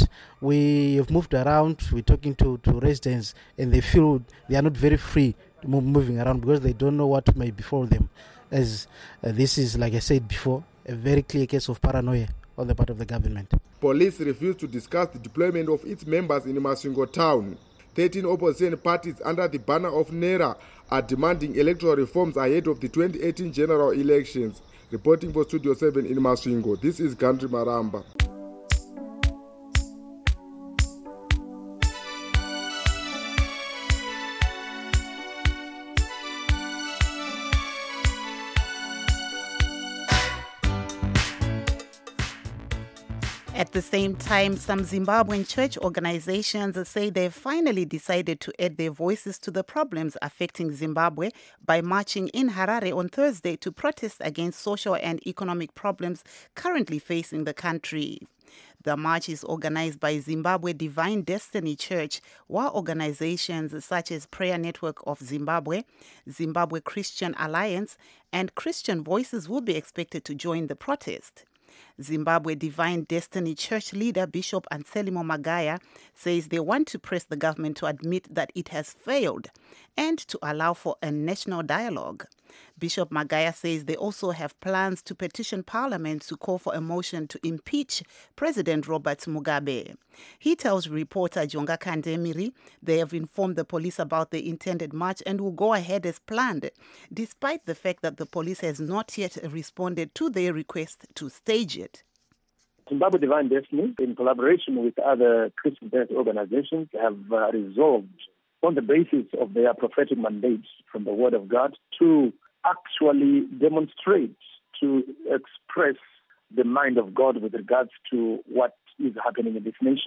Speaker 11: We have moved around, we're talking to residents, and they feel they are not very free moving around because they don't know what may befall them. As this is, like I said before, a very clear case of paranoia on the part of the government.
Speaker 8: Police refused to discuss the deployment of its members in Masvingo town. 13 opposition parties under the banner of NERA are demanding electoral reforms ahead of the 2018 general elections. Reporting for Studio 7 in Masvingo, this is Gandri Maramba.
Speaker 15: At the same time, some Zimbabwean church organizations say they've finally decided to add their voices to the problems affecting Zimbabwe by marching in Harare on Thursday to protest against social and economic problems currently facing the country. The march is organized by Zimbabwe Divine Destiny Church, while organizations such as Prayer Network of Zimbabwe, Zimbabwe Christian Alliance, and Christian Voices will be expected to join the protest. Zimbabwe Divine Destiny Church leader Bishop Anselmo Magaya says they want to press the government to admit that it has failed and to allow for a national dialogue. Bishop Magaya says they also have plans to petition Parliament to call for a motion to impeach President Robert Mugabe. He tells reporter Jonga Kandemiri they have informed the police about the intended march and will go ahead as planned, despite the fact that the police has not yet responded to their request to stage it.
Speaker 12: Zimbabwe Divine Destiny, in collaboration with other Christian-based organizations, have resolved on the basis of their prophetic mandates from the Word of God to actually demonstrate, to express the mind of God with regards to what is happening in this nation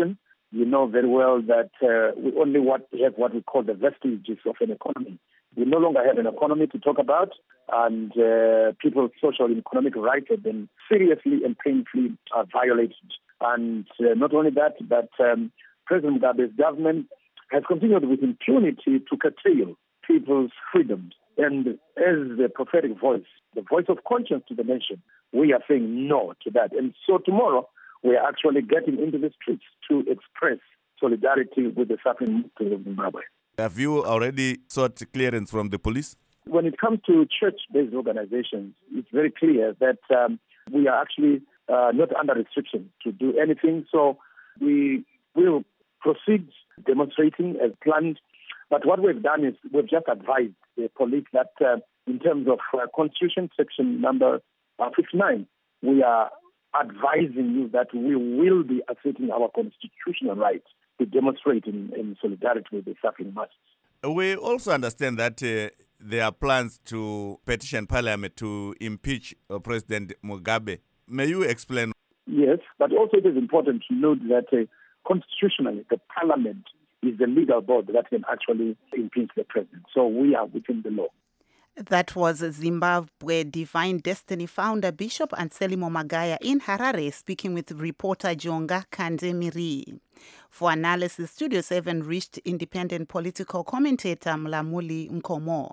Speaker 12: You know very well that we only have what we call the vestiges of an economy. We no longer have an economy to talk about, and people's social and economic rights have been seriously and painfully violated. And not only that, but President Mugabe's government has continued with impunity to curtail people's freedoms. And as the prophetic voice, the voice of conscience to the nation, we are saying no to that. And so tomorrow, we are actually getting into the streets to express solidarity with the suffering people of Zimbabwe.
Speaker 2: Have you already sought clearance from the police?
Speaker 12: When it comes to church-based organizations, it's very clear that we are actually not under restriction to do anything. So we will proceed demonstrating as planned. But what we've done is we've just advised the police that in terms of Constitution section number 59, we are advising you that we will be asserting our constitutional right to demonstrate in solidarity with the suffering masses.
Speaker 2: We also understand that there are plans to petition Parliament to impeach President Mugabe. May you explain?
Speaker 12: Yes, but also it is important to note that constitutionally the Parliament is the legal board that can actually impeach the president. So we are within the law.
Speaker 15: That was Zimbabwe Divine Destiny founder Bishop Anselmo Magaya in Harare speaking with reporter Jonga Kandemiri. For analysis, Studio 7 reached independent political commentator Mlamuli Nkomo.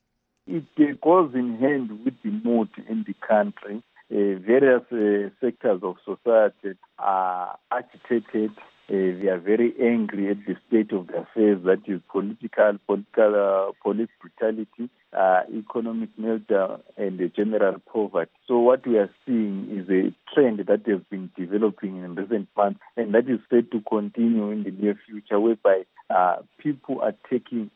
Speaker 19: It goes in hand with the mood in the country. Various sectors of society are agitated. They are very angry at the state of the affairs, that is political, police brutality, economic meltdown, and general poverty. So what we are seeing is a trend that has been developing in recent months, and that is set to continue in the near future, whereby people are taking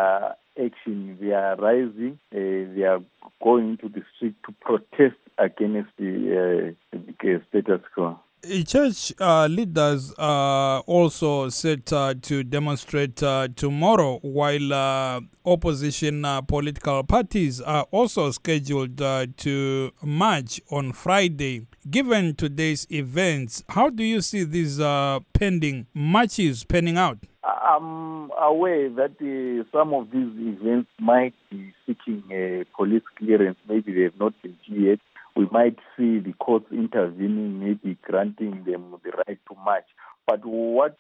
Speaker 19: action. They are rising. They are going to the street to protest against the status quo.
Speaker 20: Church leaders are also set to demonstrate tomorrow, while opposition political parties are also scheduled to march on Friday. Given today's events, how do you see these pending marches panning out?
Speaker 19: I'm aware that some of these events might be seeking police clearance. Maybe they have not been cleared. We might see the courts intervening, maybe granting them the right to march. But what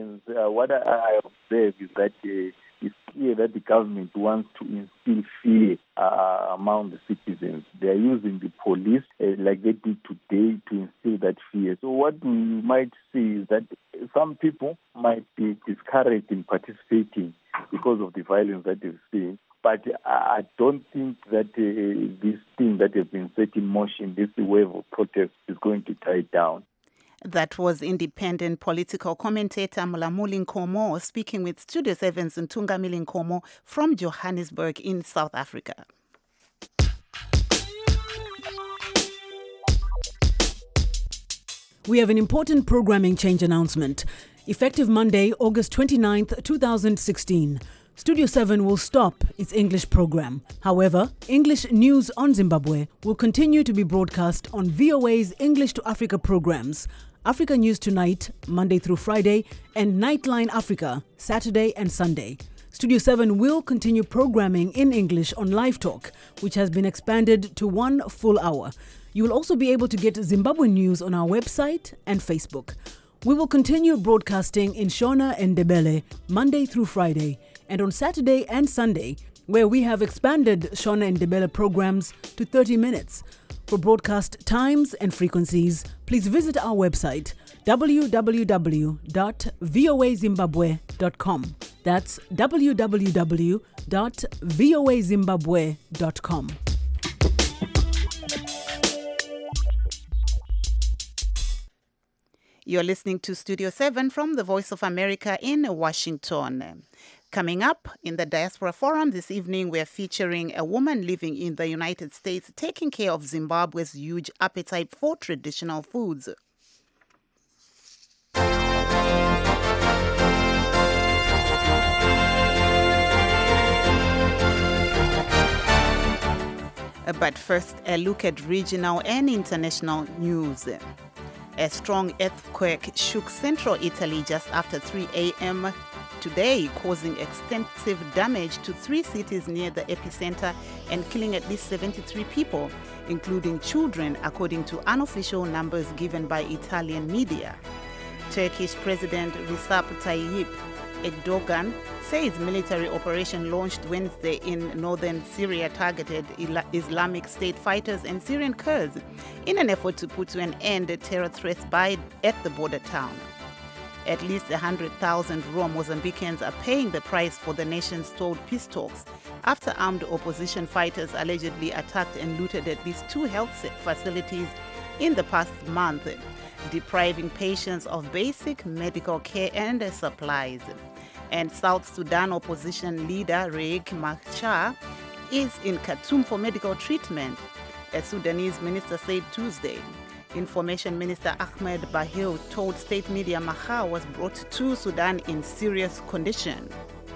Speaker 19: I observe is that it's clear that the government wants to instill fear among the citizens. They are using the police like they did today to instill that fear. So what we might see is that some people might be discouraged in participating because of the violence that they've seen. But I don't think that this thing that has been set in motion, this wave of protest, is going to die down.
Speaker 15: That was independent political commentator Mlamuli Nkomo speaking with Studio 7's Ntungamili Nkomo from Johannesburg in South Africa.
Speaker 21: We have an important programming change announcement. Effective Monday, August 29th, 2016. Studio 7 will stop its English program. However, English News on Zimbabwe will continue to be broadcast on VOA's English to Africa programs, Africa News Tonight, Monday through Friday, and Nightline Africa, Saturday and Sunday. Studio 7 will continue programming in English on Live Talk, which has been expanded to 1 full hour. You will also be able to get Zimbabwe news on our website and Facebook. We will continue broadcasting in Shona and Ndebele, Monday through Friday, and on Saturday and Sunday, where we have expanded Shona and Ndebele programs to 30 minutes. For broadcast times and frequencies, please visit our website, www.voazimbabwe.com. That's www.voazimbabwe.com.
Speaker 15: You're listening to Studio 7 from the Voice of America in Washington. Coming up in the Diaspora Forum this evening, we're featuring a woman living in the United States taking care of Zimbabwe's huge appetite for traditional foods. But first, a look at regional and international news. A strong earthquake shook central Italy just after 3 a.m. today, causing extensive damage to 3 cities near the epicenter and killing at least 73 people, including children, according to unofficial numbers given by Italian media. Turkish President Recep Tayyip Erdogan says military operation launched Wednesday in northern Syria targeted Islamic State fighters and Syrian Kurds in an effort to put to an end to terror threats at the border town. At least 100,000 raw Mozambicans are paying the price for the nation's stalled peace talks after armed opposition fighters allegedly attacked and looted at least 2 health facilities in the past month, depriving patients of basic medical care and supplies. And South Sudan opposition leader Riek Machar is in Khartoum for medical treatment, a Sudanese minister said Tuesday. Information Minister Ahmed Bahir told state media Machar was brought to Sudan in serious condition.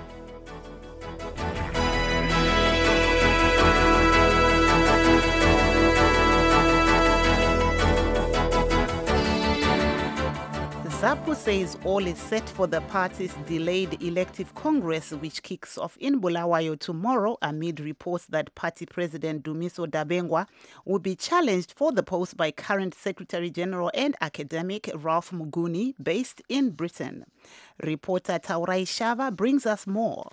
Speaker 15: ZAPU says all is set for the party's delayed elective congress, which kicks off in Bulawayo tomorrow amid reports that party president Dumiso Dabengwa will be challenged for the post by current Secretary General and academic Ralph Muguni, based in Britain. Reporter Taurai Shava brings us more.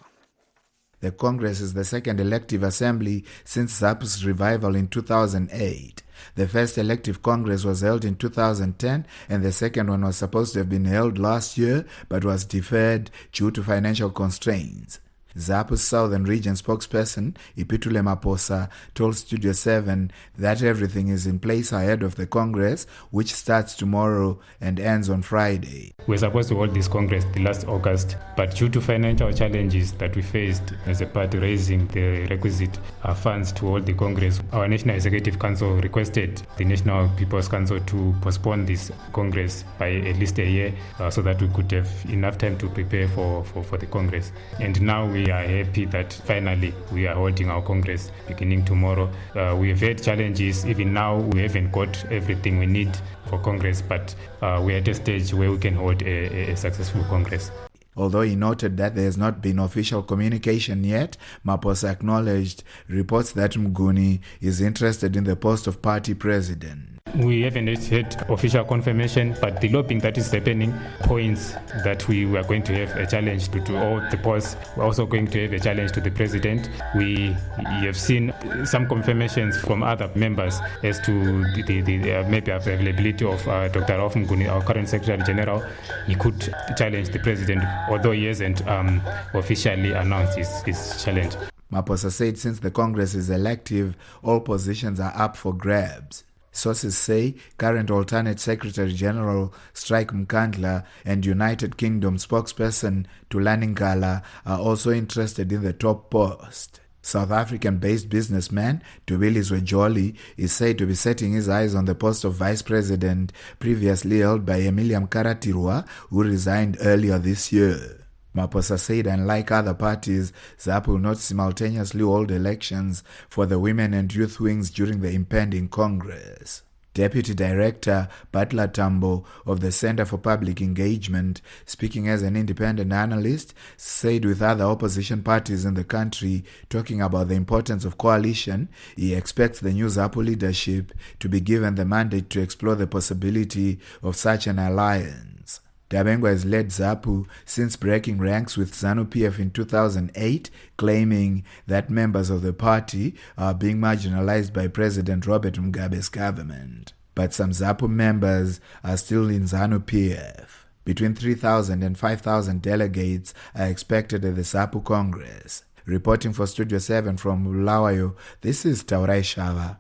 Speaker 1: The Congress is the second elective assembly since ZAPU's revival in 2008. The first elective Congress was held in 2010 and the second one was supposed to have been held last year but was deferred due to financial constraints. ZAPU's Southern Region spokesperson, Ipitule Maposa, told Studio 7 that everything is in place ahead of the Congress, which starts tomorrow and ends on Friday.
Speaker 18: We were supposed to hold this Congress the last August, but due to financial challenges that we faced as a party raising the requisite funds to hold the Congress, our National Executive Council requested the National People's Council to postpone this Congress by at least a year so that we could have enough time to prepare for the Congress. And now we are happy that finally we are holding our Congress beginning tomorrow. We have had challenges. Even now we haven't got everything we need for Congress, but we are at a stage where we can hold a successful Congress.
Speaker 1: Although he noted that there has not been official communication yet, Maposa acknowledged reports that Muguni is interested in the post of party president.
Speaker 18: We haven't had official confirmation, but the lobbying that is happening points that we are going to have a challenge to all the posts. We're also going to have a challenge to the president. We have seen some confirmations from other members as to the maybe availability of Dr. Ralph Muguni, our current Secretary General. He could challenge the president, although he hasn't officially announced his challenge.
Speaker 1: Maposa said since the Congress is elective, all positions are up for grabs. Sources say current alternate Secretary General Strike Mkandla and United Kingdom spokesperson Tulani Ngala are also interested in the top post. South African-based businessman Tubilizwe Jolly is said to be setting his eyes on the post of vice president previously held by Emilia Mkaratirwa, who resigned earlier this year. Maposa said unlike other parties, ZAPU will not simultaneously hold elections for the women and youth wings during the impending Congress. Deputy Director Butler Tambo of the Center for Public Engagement, speaking as an independent analyst, said with other opposition parties in the country talking about the importance of coalition, he expects the new ZAPU leadership to be given the mandate to explore the possibility of such an alliance. Dabengwa has led ZAPU since breaking ranks with ZANU-PF in 2008, claiming that members of the party are being marginalized by President Robert Mugabe's government. But some ZAPU members are still in ZANU-PF. Between 3,000 and 5,000 delegates are expected at the ZAPU Congress. Reporting for Studio 7 from Bulawayo, this is Taurai Shava.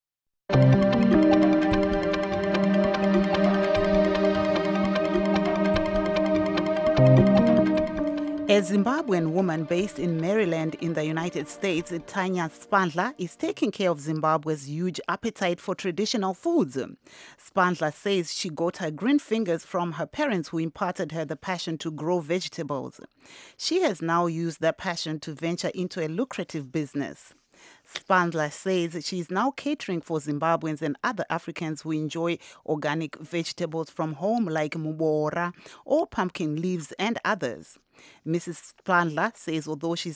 Speaker 15: A Zimbabwean woman based in Maryland in the United States, Tanya Spandler, is taking care of Zimbabwe's huge appetite for traditional foods. Spandler says she got her green fingers from her parents, who imparted her the passion to grow vegetables. She has now used that passion to venture into a lucrative business. Spandler says she is now catering for Zimbabweans and other Africans who enjoy organic vegetables from home like mubora or pumpkin leaves and others. Mrs. Spandler says although she has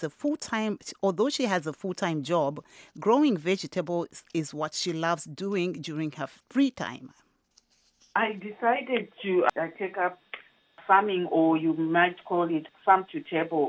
Speaker 15: a full-time job, growing vegetables is what she loves doing during her free time.
Speaker 14: I decided to take up farming, or you might call it farm-to-table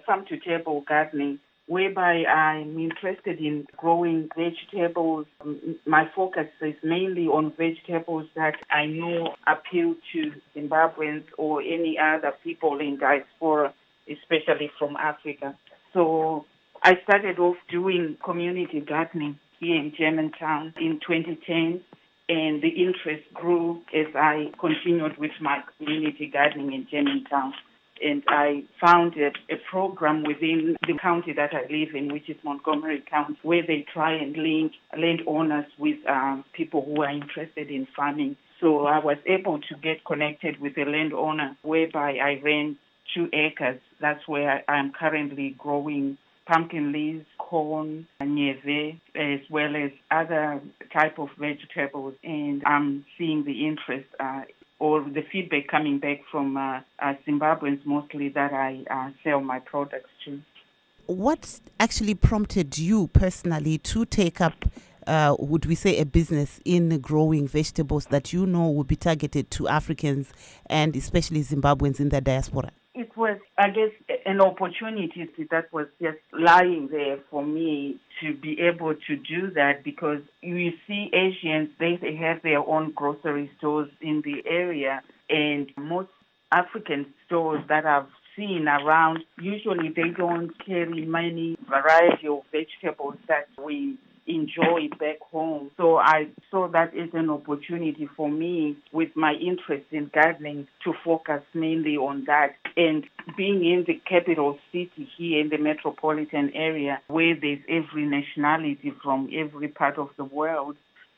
Speaker 14: gardening, whereby I'm interested in growing vegetables. My focus is mainly on vegetables that I know appeal to Zimbabweans or any other people in diaspora, especially from Africa. So I started off doing community gardening here in Germantown in 2010, and the interest grew as I continued with my community gardening in Germantown. And I found a program within the county that I live in, which is Montgomery County, where they try and link landowners with people who are interested in farming. So I was able to get connected with a landowner whereby I ran 2 acres. That's where I'm currently growing pumpkin leaves, corn, nyeve, as well as other type of vegetables. And I'm seeing the interest or the feedback coming back from Zimbabweans mostly that I sell my products to.
Speaker 15: What actually prompted you personally to take up, would we say, a business in growing vegetables that you know will be targeted to Africans and especially Zimbabweans in the diaspora?
Speaker 14: It was, I guess, an opportunity that was just lying there for me to be able to do that, because you see Asians, they have their own grocery stores in the area, and most African stores that I've seen around, usually they don't carry many variety of vegetables that we enjoy back home. So I saw that as an opportunity for me, with my interest in gardening, to focus mainly on that. And being in the capital city here in the metropolitan area, where there's every nationality from every part of the world,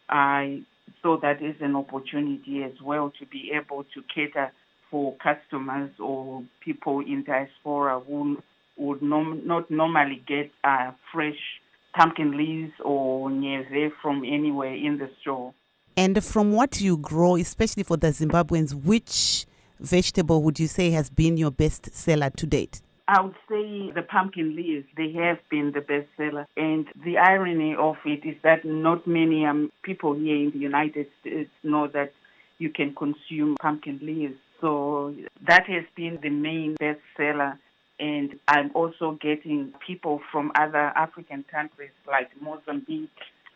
Speaker 14: I saw that as an opportunity as well to be able to cater for customers or people in diaspora who would not normally get fresh pumpkin leaves or nyeve from anywhere in the store.
Speaker 15: And from what you grow, especially for the Zimbabweans, which vegetable would you say has been your best seller to date?
Speaker 14: I would say the pumpkin leaves. They have been the best seller. And the irony of it is that not many people here in the United States know that you can consume pumpkin leaves. So that has been the main best seller. And I'm also getting people from other African countries like Mozambique,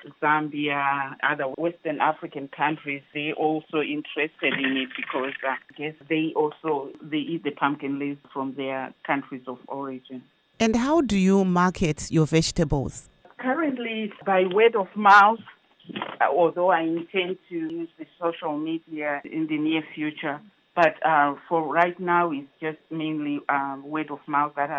Speaker 14: Zambia, other Western African countries. They're also interested in it because I guess they eat the pumpkin leaves from their countries of origin.
Speaker 15: And how do you market your vegetables?
Speaker 14: Currently, it's by word of mouth, although I intend to use the social media in the near future. But for right now, it's just mainly word of mouth that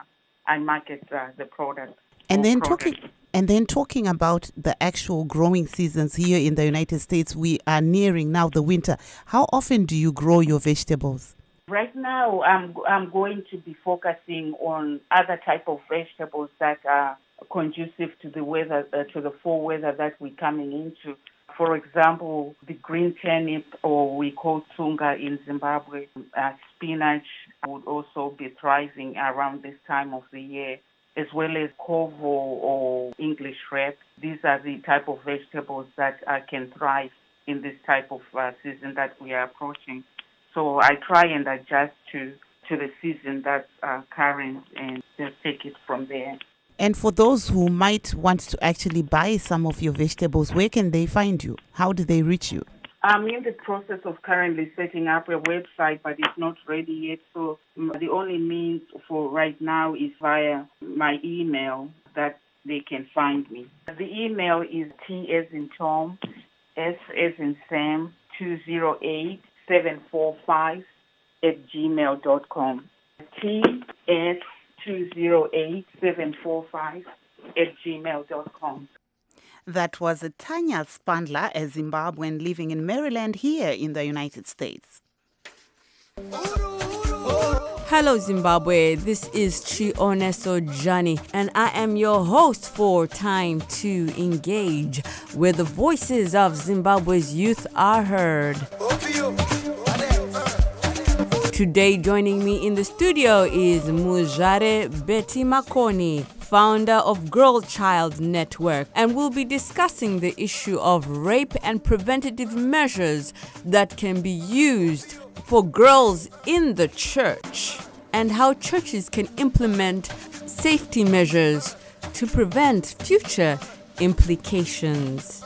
Speaker 14: I market the product.
Speaker 15: And then talking about the actual growing seasons here in the United States, we are nearing now the winter. How often do you grow your vegetables?
Speaker 14: Right now, I'm going to be focusing on other type of vegetables that are conducive to the weather, to the fall weather that we're coming into. For example, the green turnip, or we call tsunga in Zimbabwe, spinach would also be thriving around this time of the year, as well as kovo or English wrap. These are the type of vegetables that can thrive in this type of season that we are approaching. So I try and adjust to the season that's current and just take it from there.
Speaker 15: And for those who might want to actually buy some of your vegetables, where can they find you? How do they reach you?
Speaker 14: I'm in the process of currently setting up a website, but it's not ready yet. So the only means for right now is via my email that they can find me. The email is T as in Tom, S as in Sam, 208745 @gmail.com. TS 208745 @gmail.com.
Speaker 15: That was Tanya Spandler, a Zimbabwean living in Maryland here in the United States.
Speaker 3: Hello Zimbabwe, this is Chioneso Johnny and I am your host for Time to Engage, where the voices of Zimbabwe's youth are heard. Today joining me in the studio is Muzhare Betty Makoni, founder of Girl Child Network, and we'll be discussing the issue of rape and preventative measures that can be used for girls in the church, and how churches can implement safety measures to prevent future implications.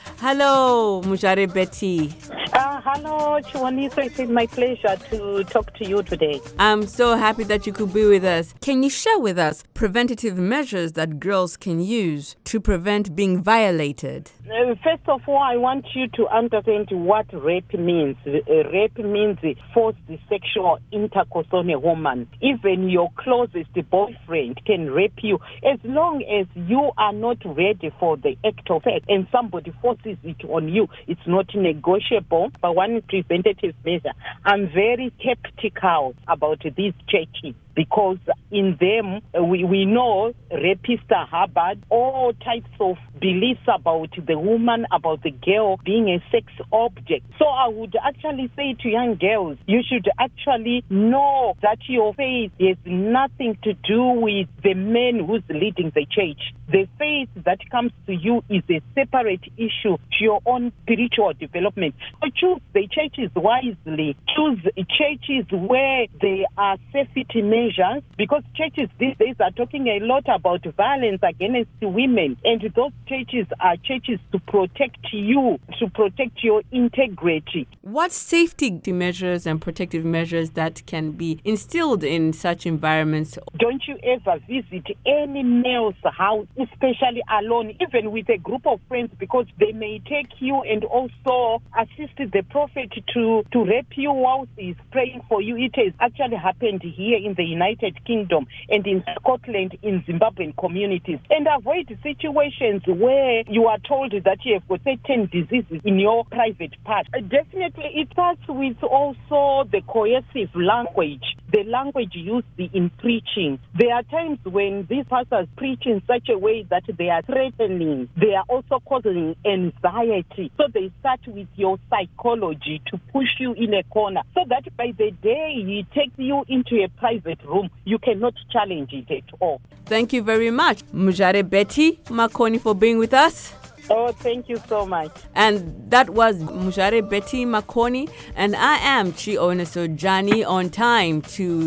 Speaker 3: Hello, Muzhare Betty.
Speaker 22: Hello, Chiwaniso. It is my pleasure to talk to you today.
Speaker 3: I'm so happy that you could be with us. Can you share with us preventative measures that girls can use to prevent being violated?
Speaker 22: First of all, I want you to understand what rape means. Rape means forced sexual intercourse on a woman. Even your closest boyfriend can rape you as long as you are not ready for the act of sex and somebody forces it on you. It's not negotiable. But one preventative measure, I'm very skeptical about these churches, because in them we know rapists are harbored, all types of beliefs about the woman, about the girl being a sex object. So I would actually say to young girls, you should actually know that your faith has nothing to do with the man who's leading the church. The faith that comes to you is a separate issue to your own spiritual development. So choose the churches wisely. Choose churches where there are safety measures, because churches these days are talking a lot about violence against women, and those churches are churches to protect you, to protect your integrity.
Speaker 3: What safety measures and protective measures that can be instilled in such environments?
Speaker 22: Don't you ever visit any male's house, especially alone, even with a group of friends, because they may take you and also assist the prophet to rape you whilst he's praying for you. It has actually happened here in the United Kingdom and in Scotland, in Zimbabwean communities. And avoid situations where you are told that you have got certain diseases in your private part. Definitely it starts with also the coercive language, the language used in preaching. There are times when these pastors preach in such a way that they are threatening, they are also causing anxiety. So they start with your psychology to push you in a corner, so that by the day he takes you into a private room, you cannot challenge it at all.
Speaker 3: Thank you very much, Muzhare Betty Makoni, for being with us.
Speaker 22: Oh, thank you so much.
Speaker 3: And that was Muzhare Betty Makoni, and I am Chioneso Johnny on Time to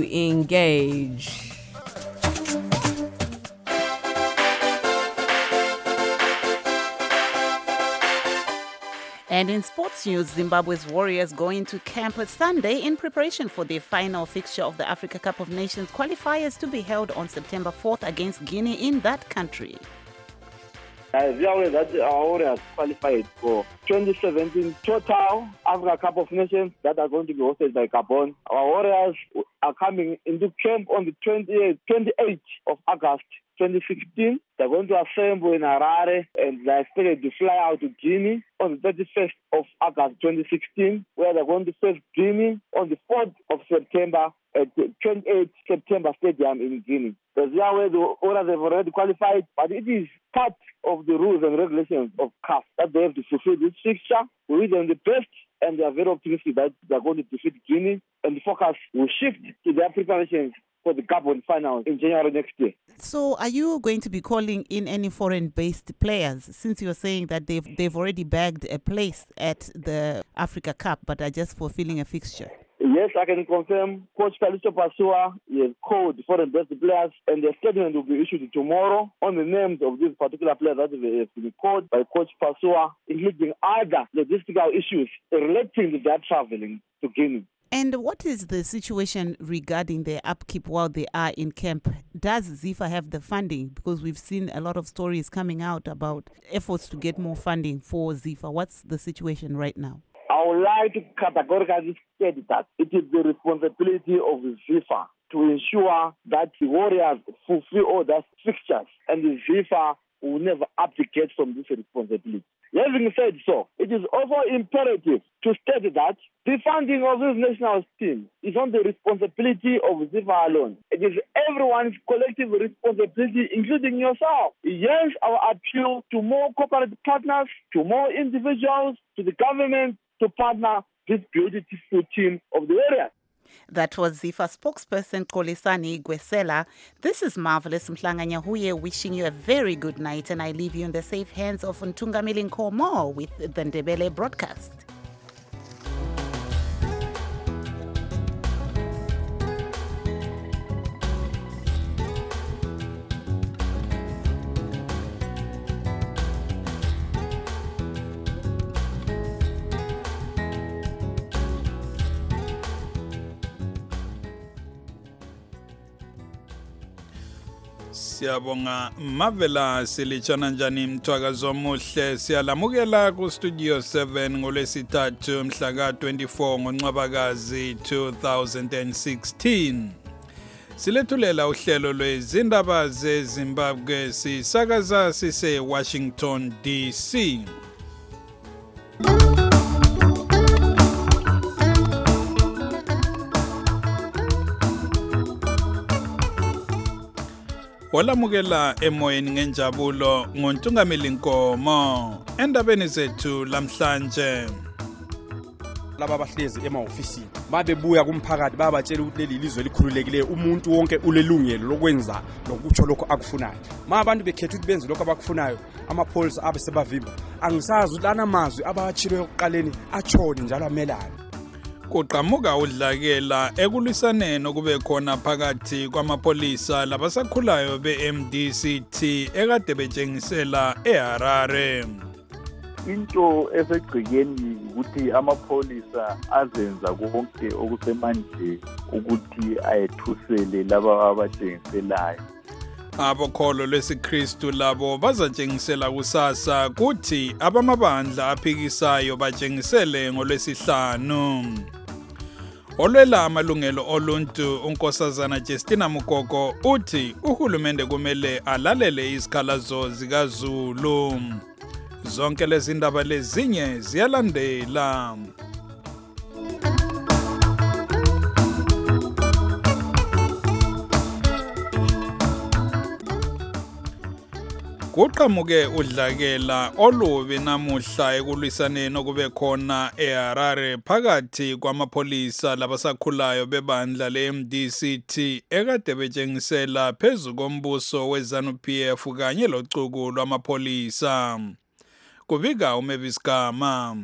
Speaker 3: Engage.
Speaker 15: And in sports news, Zimbabwe's Warriors go into camp Sunday in preparation for their final fixture of the Africa Cup of Nations qualifiers to be held on September 4th against Guinea in that country.
Speaker 16: We are aware that our Warriors qualified for 2017 total Africa Cup of Nations that are going to be hosted by Gabon. Our Warriors are coming into camp on the 28th of August 2016. They're going to assemble in Harare and they're expected to fly out to Guinea on the 31st of August 2016, where they're going to face Guinea on the 4th of September at the 28th September Stadium in Guinea. That's where the Warriors have already qualified, but it is part of the rules and regulations of CAF that they have to fulfill this fixture. We wish them the best, and they are very optimistic that they are going to defeat Guinea, and the focus will shift to their preparations for the Gabon final in January next year.
Speaker 15: So are you going to be calling in any foreign-based players, since you're saying that they've already bagged a place at the Africa Cup but are just fulfilling a fixture?
Speaker 16: Yes, I can confirm Coach Kalisto Pasua has called foreign-based players, and the statement will be issued tomorrow on the names of these particular players that have been called by Coach Pasua, including other logistical issues relating to their traveling to Guinea.
Speaker 15: And what is the situation regarding their upkeep while they are in camp? Does ZIFA have the funding? Because we've seen a lot of stories coming out about efforts to get more funding for ZIFA. What's the situation right now?
Speaker 16: I would like to categorically state that it is the responsibility of ZIFA to ensure that the Warriors fulfill all their fixtures, and the ZIFA will never abdicate from this responsibility. Having said so, it is also imperative to state that the funding of this national team is not the responsibility of Ziva alone. It is everyone's collective responsibility, including yourself. Hence, our appeal to more corporate partners, to more individuals, to the government to partner this beautiful team of the area.
Speaker 15: That was Zifa spokesperson Kolisani Gwesela. This is Marvelous Mhlanganyahuye wishing you a very good night, and I leave you in the safe hands of Ntungamili Nkomo with the Ndebele broadcast.
Speaker 20: Siyabonga Mavela silitshana njani mthwakazo omuhle siyalamukela ku Studio 7 ngolwesithathu mhla ka-24 ngoNcwabakazi 2016. Silethulela uhlelo lwezindaba zeZimbabwe sisakaza sise Washington DC. Olamukela emoyeni ngenjabulo ngoNtungamili Nkomo endabeni zethu lamhlanje.
Speaker 5: Laba bahlezi emaofisini babebuya kumphakathi babatshela ukuthi leli lizwe likhululekile umuntu wonke ulelungelo lokwenza lokutsho lokho akufunayo. Abantu bekhetha ukuthi benze lokho abakufunayo amapholisa abe sebavimba. Angisazi ukuthi lana mazwi abachilo yokuqaleni atshoni njalo amelana.
Speaker 20: Kuqhamuka udlakela ekulwisaneni okube khona phakathi kwamapolisa labasakhulayo beMDCT ekade betshengisela eHarare.
Speaker 19: Into esegcikeni ukuthi amapolisa azenza konke okusemandleni ukuthi ayethusele laba abatshengiselayo.
Speaker 20: Abokholo lwesiKristu labo bazatshengisela kusasa kuthi abamabandla aphikisayo batshengisele ngolwesihlanu. Olwela amalungelo oluntu unkosazana Justina Mukoko uthi uhulumende kumele alalele izikhalazo zikaZulu. Zonke lezi ndaba lezinye ziyalandela. Kuqhamuke udlakela olubi namuhla ekulwisaneni okube khona eHarare phakathi kwamapolisa labasakhulayo bebandla leMDCT ekade betshengisela phezu kombuso weZANU-PF kanye locuku lwamapolisa. Kubika uMavis Gama.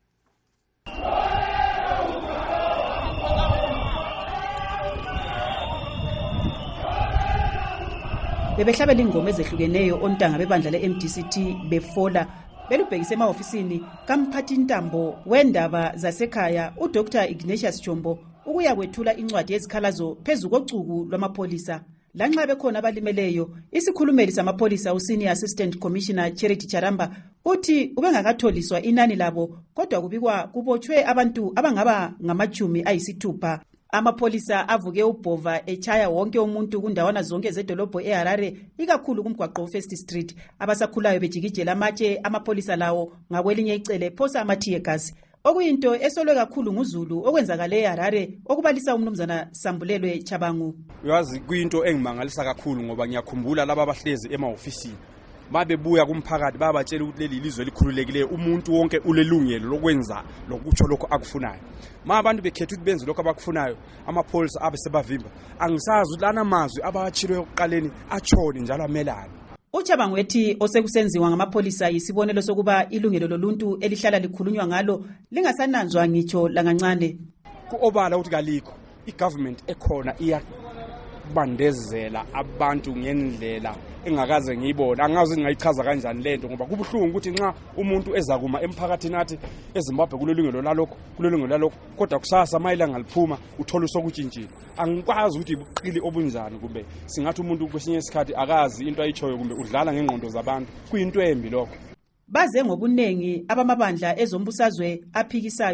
Speaker 10: Bebehlabela ingoma ezehlukeneyo ontanga bebandla leMDCT befola belubhekise emaofisini kamphathi ntambo wendaba zasekhaya uDr Ignatius Chombo ukuya kwethula incwadi yezikhalazo phezu kocuku lwamapolisa. Lanxa bekhona abalimeleyo, isikhulumeli samapolisa uSenior Assistant Commissioner Charity Charamba uthi ubengakatholiswa inani labo kodwa kubikwa kubotshwe abantu abangaba ngamajumi ayisithupha. Amapolisa avuke ubhova echaya wonke umuntu kundawana zonke zedolobho eHarare ikakhulu kumgwaqo weFirst Street. Abasakhulayo bejikijela amatshe amapolisa lawo ngakwelinye icele phosa amathiye gas. Okuyinto esolwe kakhulu nguZulu okwenzakale eHarare okubalisa umnumzana Sambulelwe Chabangu.
Speaker 5: Uyazi kuyinto engimangalisa kakhulu ngoba ngiyakhumbula laba abahlezi emaofisini babebuya kumphakathi babatshela ukuthi leli lizwe likhululekile umuntu wonke ulelungelo lokwenza lokutsho lokho akufunayo. Abantu bekhetha ukuthi benze lokho abakufunayo amapholisa abe sebavimba. Angisazi ukuthi lana mazwi abachilo yokuqaleni atshoni njalo amelana.
Speaker 10: Uchabangu ethi osekusenziwa ngamapolisa yisibonelo sokuba ilungelo loluntu elihlala likhulunywa ngalo lingasananzwa ngitsho langancane.
Speaker 5: Kuobala ukuthi kalikho igovernment ekhona iyabandezela abantu ngendlela engakaze ngiyibona. Angazi ngingayichaza kanjani lento ngoba kubuhlungu ukuthi nxa umuntu ezakuma emphakathini athi eZimbabwe kulelungelo lalokho kodwa kusasa mayilanga liphuma uthola usokutshintshile. Angikwazi ukuthi ibuqili obunjani kumbe singathi umuntu kwesinye isikhathi akazi into ayichoyo kumbe udlala ngengqondo zabantu. Kuyinto embi lokho.
Speaker 10: Baze ngobunengi abamabandla ezombusazwe aphikisayo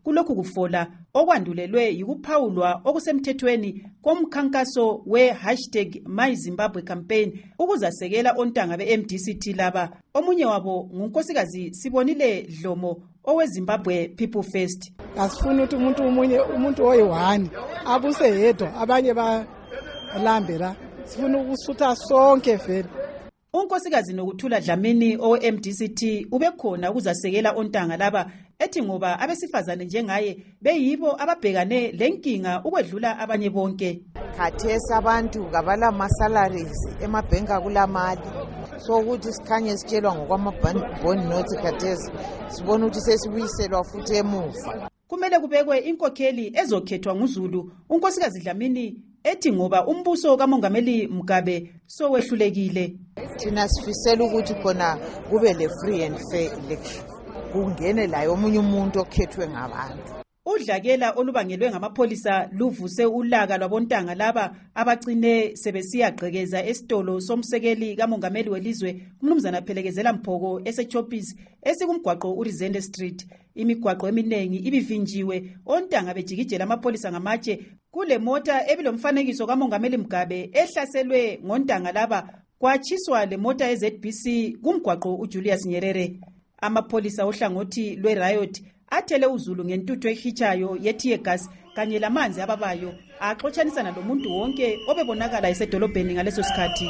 Speaker 10: kulokhu kufola okwandulelwe yikuphawulwa okusemthethweni komkhankaso we#MyZimbabwe campaign ukuzasekela ontanga be-MDCT laba. Omunye wabo ngunkosikazi Sibonile Dlomo oweZimbabwe People First.
Speaker 7: Asifuna ukuthi umuntu oyi-1 abuse yedwa abanye balambe la. Sifuna ukusutha sonke vele.
Speaker 10: Unkosikazi Nokuthula Dlamini owe-MDCT ubekhona ukuzasekela ontanga laba ethi ngoba abesifazane njengaye beyibo ababhekane lenkinga ukwedlula abanye bonke.
Speaker 13: Khathesi abantu ngabala ma-salaries emabhenka kulamali so ukuthi sikhanye sitshelwa ngokwama-bond notes khathesi sibona ukuthi sesibuyiselwa futhi emuva.
Speaker 10: Kumele kubekwe inkokheli ezokhethwa nguZulu. Unkosikazi Dlamini ethi ngoba umbuso kaMongameli Mugabe sowehlulekile.
Speaker 13: Thina sifisela ukuthi khona kube le free and fair election. Kungene layo omunye umuntu okhethwe ngabantu.
Speaker 10: Udlakela olubangelwe ngamapholisa luvuse ulaka lwabontanga laba abagcine sebesiyagqekeza esitolo somsekeli kaMongameli welizwe uMnumzana Phelekezela Mphoko eseChoppies esikumgwaqo uRizende Street. Imigwaqo eminingi ibivinjiwe, ontanga bejikijela amapholisa ngamatshe. Kule mota ebilomfanekiso kaMongameli Mugabe ehlaselwe ngontanga laba kwatshiswa le mota yeZBC kumgwaqo uJulius Nyerere. Amapholisa ohlangothi lwe-riot athele uZulu ngentuthu ehichayo yetear gas kanye lamanzi ababayo axotshanisana lomuntu wonke obebonakala esedolobheni ngaleso sikhathi.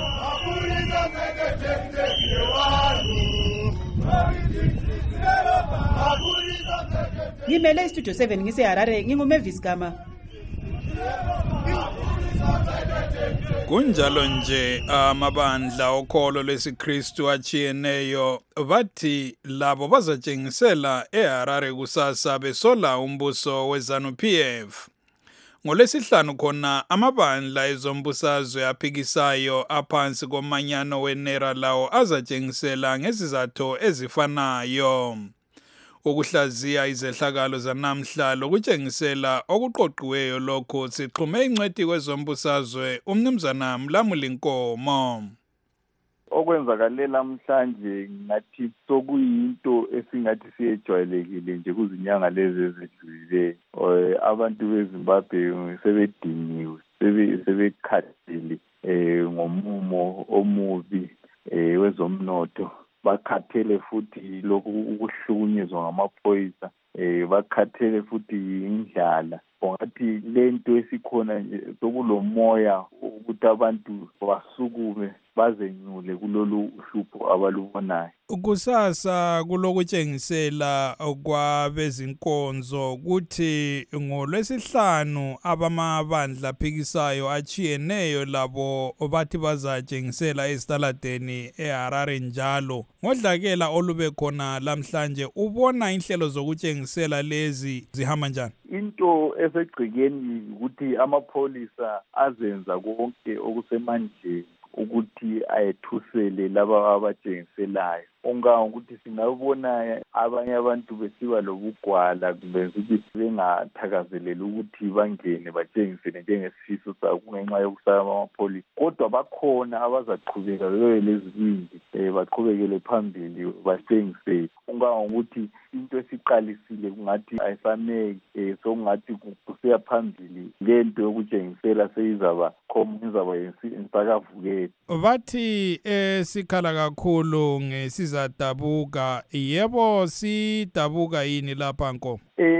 Speaker 10: Ngimele iStudio 7 ngiseHarare nginguMavis Gama.
Speaker 20: Kunjalo nje amabandla okholo lesiKristu achiyeneyo bathi labo bazatshengisela eHarare kusasa besola umbuso weZANU-PF. NgoLwesihlanu khona amabandla ezombusazwe aphikisayo aphansi komanyano weNERA lawo azatshengisela ngezizathu ezifanayo. Ukuhlaziya izehlakalo zanamhla lokutshengisela okuqoqiweyo lokho sixhume incwadi kwezombusazwe uMnumzana Mlamuli Nkomo.
Speaker 19: Okwenzakale namhlanje ngathi sokuyinto esingathi siyejwayelekile nje kuzinyanga lezi ezidlulileyo. Abantu beZimbabwe sebediniwe, sebekhathele ngomumo omubi wezomnotho. Bakhathele futhi lokhu ukuhlukunyezwa ngamaphoyisa, bakhathele futhi indlala. Ngathi lento esikhona nje sokulomoya ukuthi abantu basukume bazenyule kulolu hlupho abalubonayo.
Speaker 20: Kusasa kulokutshengisela kwabezinkonzo kuthi ngoLwesihlanu abamabandla aphikisayo achiyeneyo labo bathi bazatshengisela esitaladeni eHarare njalo. Ngodlakela olube khona lamhlanje ubona inhlelo zokutshengisela lezi zihamba njani?
Speaker 19: Into esegcikeni ukuthi amapholisa azenza konke okusemandleni ukuthi ayethusele laba abatshengiselayo. Ukuthi singabona abanye abantu besiba lobugwala kumbe ukuthi bengathakazeleli ukuthi bangene batshengisele njengesifiso sabo kungenxa yokusaba amapholisa. Kodwa bakhona abazaqhubeka lezibindi baqhubekele phambili batshengisele. Ukuthi into esiqalisile kungathi ayisameki, sokungathi kusiya phambili lento yokutshengisela seyizaba insakavukela.
Speaker 20: Bathi sikhala kakhulu ngesizadabuka, yebo sidabuka yini lapha Nkomo?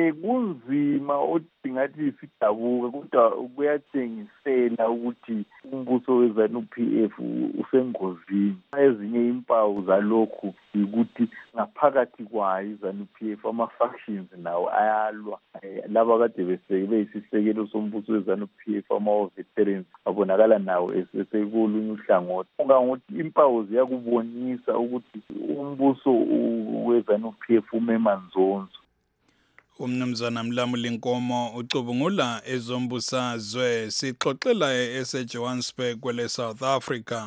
Speaker 19: Kunzima ukuthi ngathi sidabuka kodwa kuyatshengisela ukuthi umbuso weZANU-PF usengozini. Ezinye impawu zalokhu ukuthi ngaphakathi kwayo iZANU-PF ama-factions nawo ayalwa. Laba kade beyisisekelo sombuso weZANU-PF ama-veterans abonakala nawo esekolunye uhlangothi. Ngokuthi impawu ziyakubonisa ukuthi umbuso weZANU-PF umemanzonzo.
Speaker 20: uMnumzana Mlamuli Nkomo ucubungula ezombusazwe sixoxela eseJohannesburg kwele South Africa.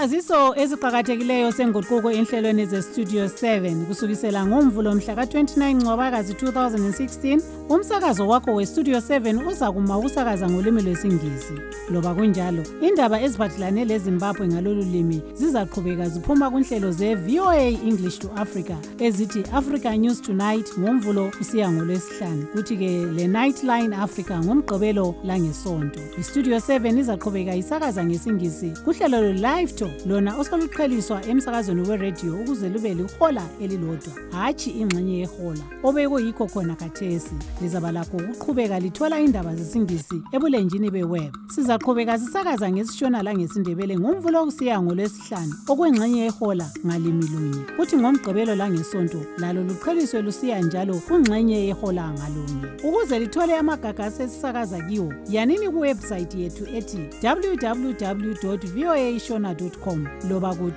Speaker 4: Izaziso eziqhakathekileyo senguquko enhlelweni ze-Studio 7 kusukisela ngoMvulo mhla ka-29 Ncwabakazi 2016. Umsakazo wakho we-Studio 7 uza kuma usakaza ngolimi lwesiNgisi. Loba kunjalo, indaba eziphathelane leZimbabwe ngalolu limi zizaqhubeka ziphuma kunhlelo ze-VOA English to Africa ezithi Africa News Tonight ngoMvulo kusiya ngoLwesihlanu, kuthi-ke le Nightline Africa ngomgqibelo langesonto. I-Studio 7 izaqhubeka isakaza ngesingisi kuhlelo Live Talk lona osoluqheliswa emsakazweni we-radio ukuze lube lihola elilodwa, hatshi ingxenye yehola obekuyikho khona khathesi. Lizaba lakho ukuqhubeka lithola indaba zesingisi ebulenjini be-web. Sizaqhubeka sisakaza ngesishona langesindebele ngoMvulo kusiya ngoLwesihlanu okwengxenye yehola ngalimi lunye, kuthi ngomgqibelo langesonto lalo luqheliswe lusiya njalo kungxenye yehola ngalunye. Ukuze lithole amagagasi esisakaza kiwo, yanini kuwebsite yethu ethi www.voashona.com loba ku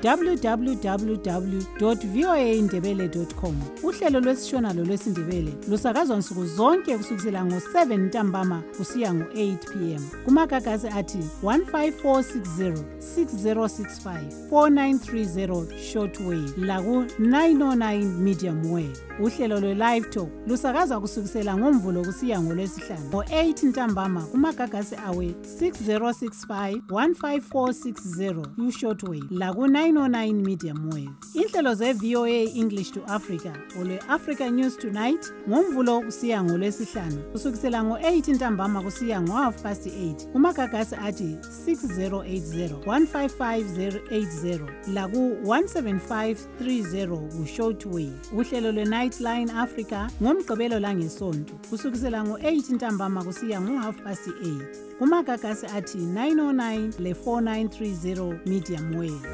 Speaker 4: www.voaindebele.com. Uhlelo lwesishona lolwesindebele lusakazwa nsuku zonke kusukela ngo-7 ntambama kusiya ngo-8 p.m. kumagagasi athi 15460, 6065, 4930 shortwave laku 909 medium wave. Uhlelo lwe-Live Talk lusakazwa kusukela ngoMvulo kusiya ngoLwesihlanu ngo-8 ntambama kumagagasi awe 6065, 15460 u-shortwave laku 909 medium wave. Inhlelo ze-VOA English to Africa olwe-Africa News Tonight ngoMvulo kusiya ngoLwesihlanu kusukela ngo-8 ntambama kusiya ngo-8:30 kumagagasi athi 6080, 155080 laku 17530 u-shortwave. Uhlelo lwe-Nightline Africa ngomgqibelo langesonto kusukela ngo-8 ntambama kusiya ngo-8:30 kumagagasi athi 909 le-4930 medium wave.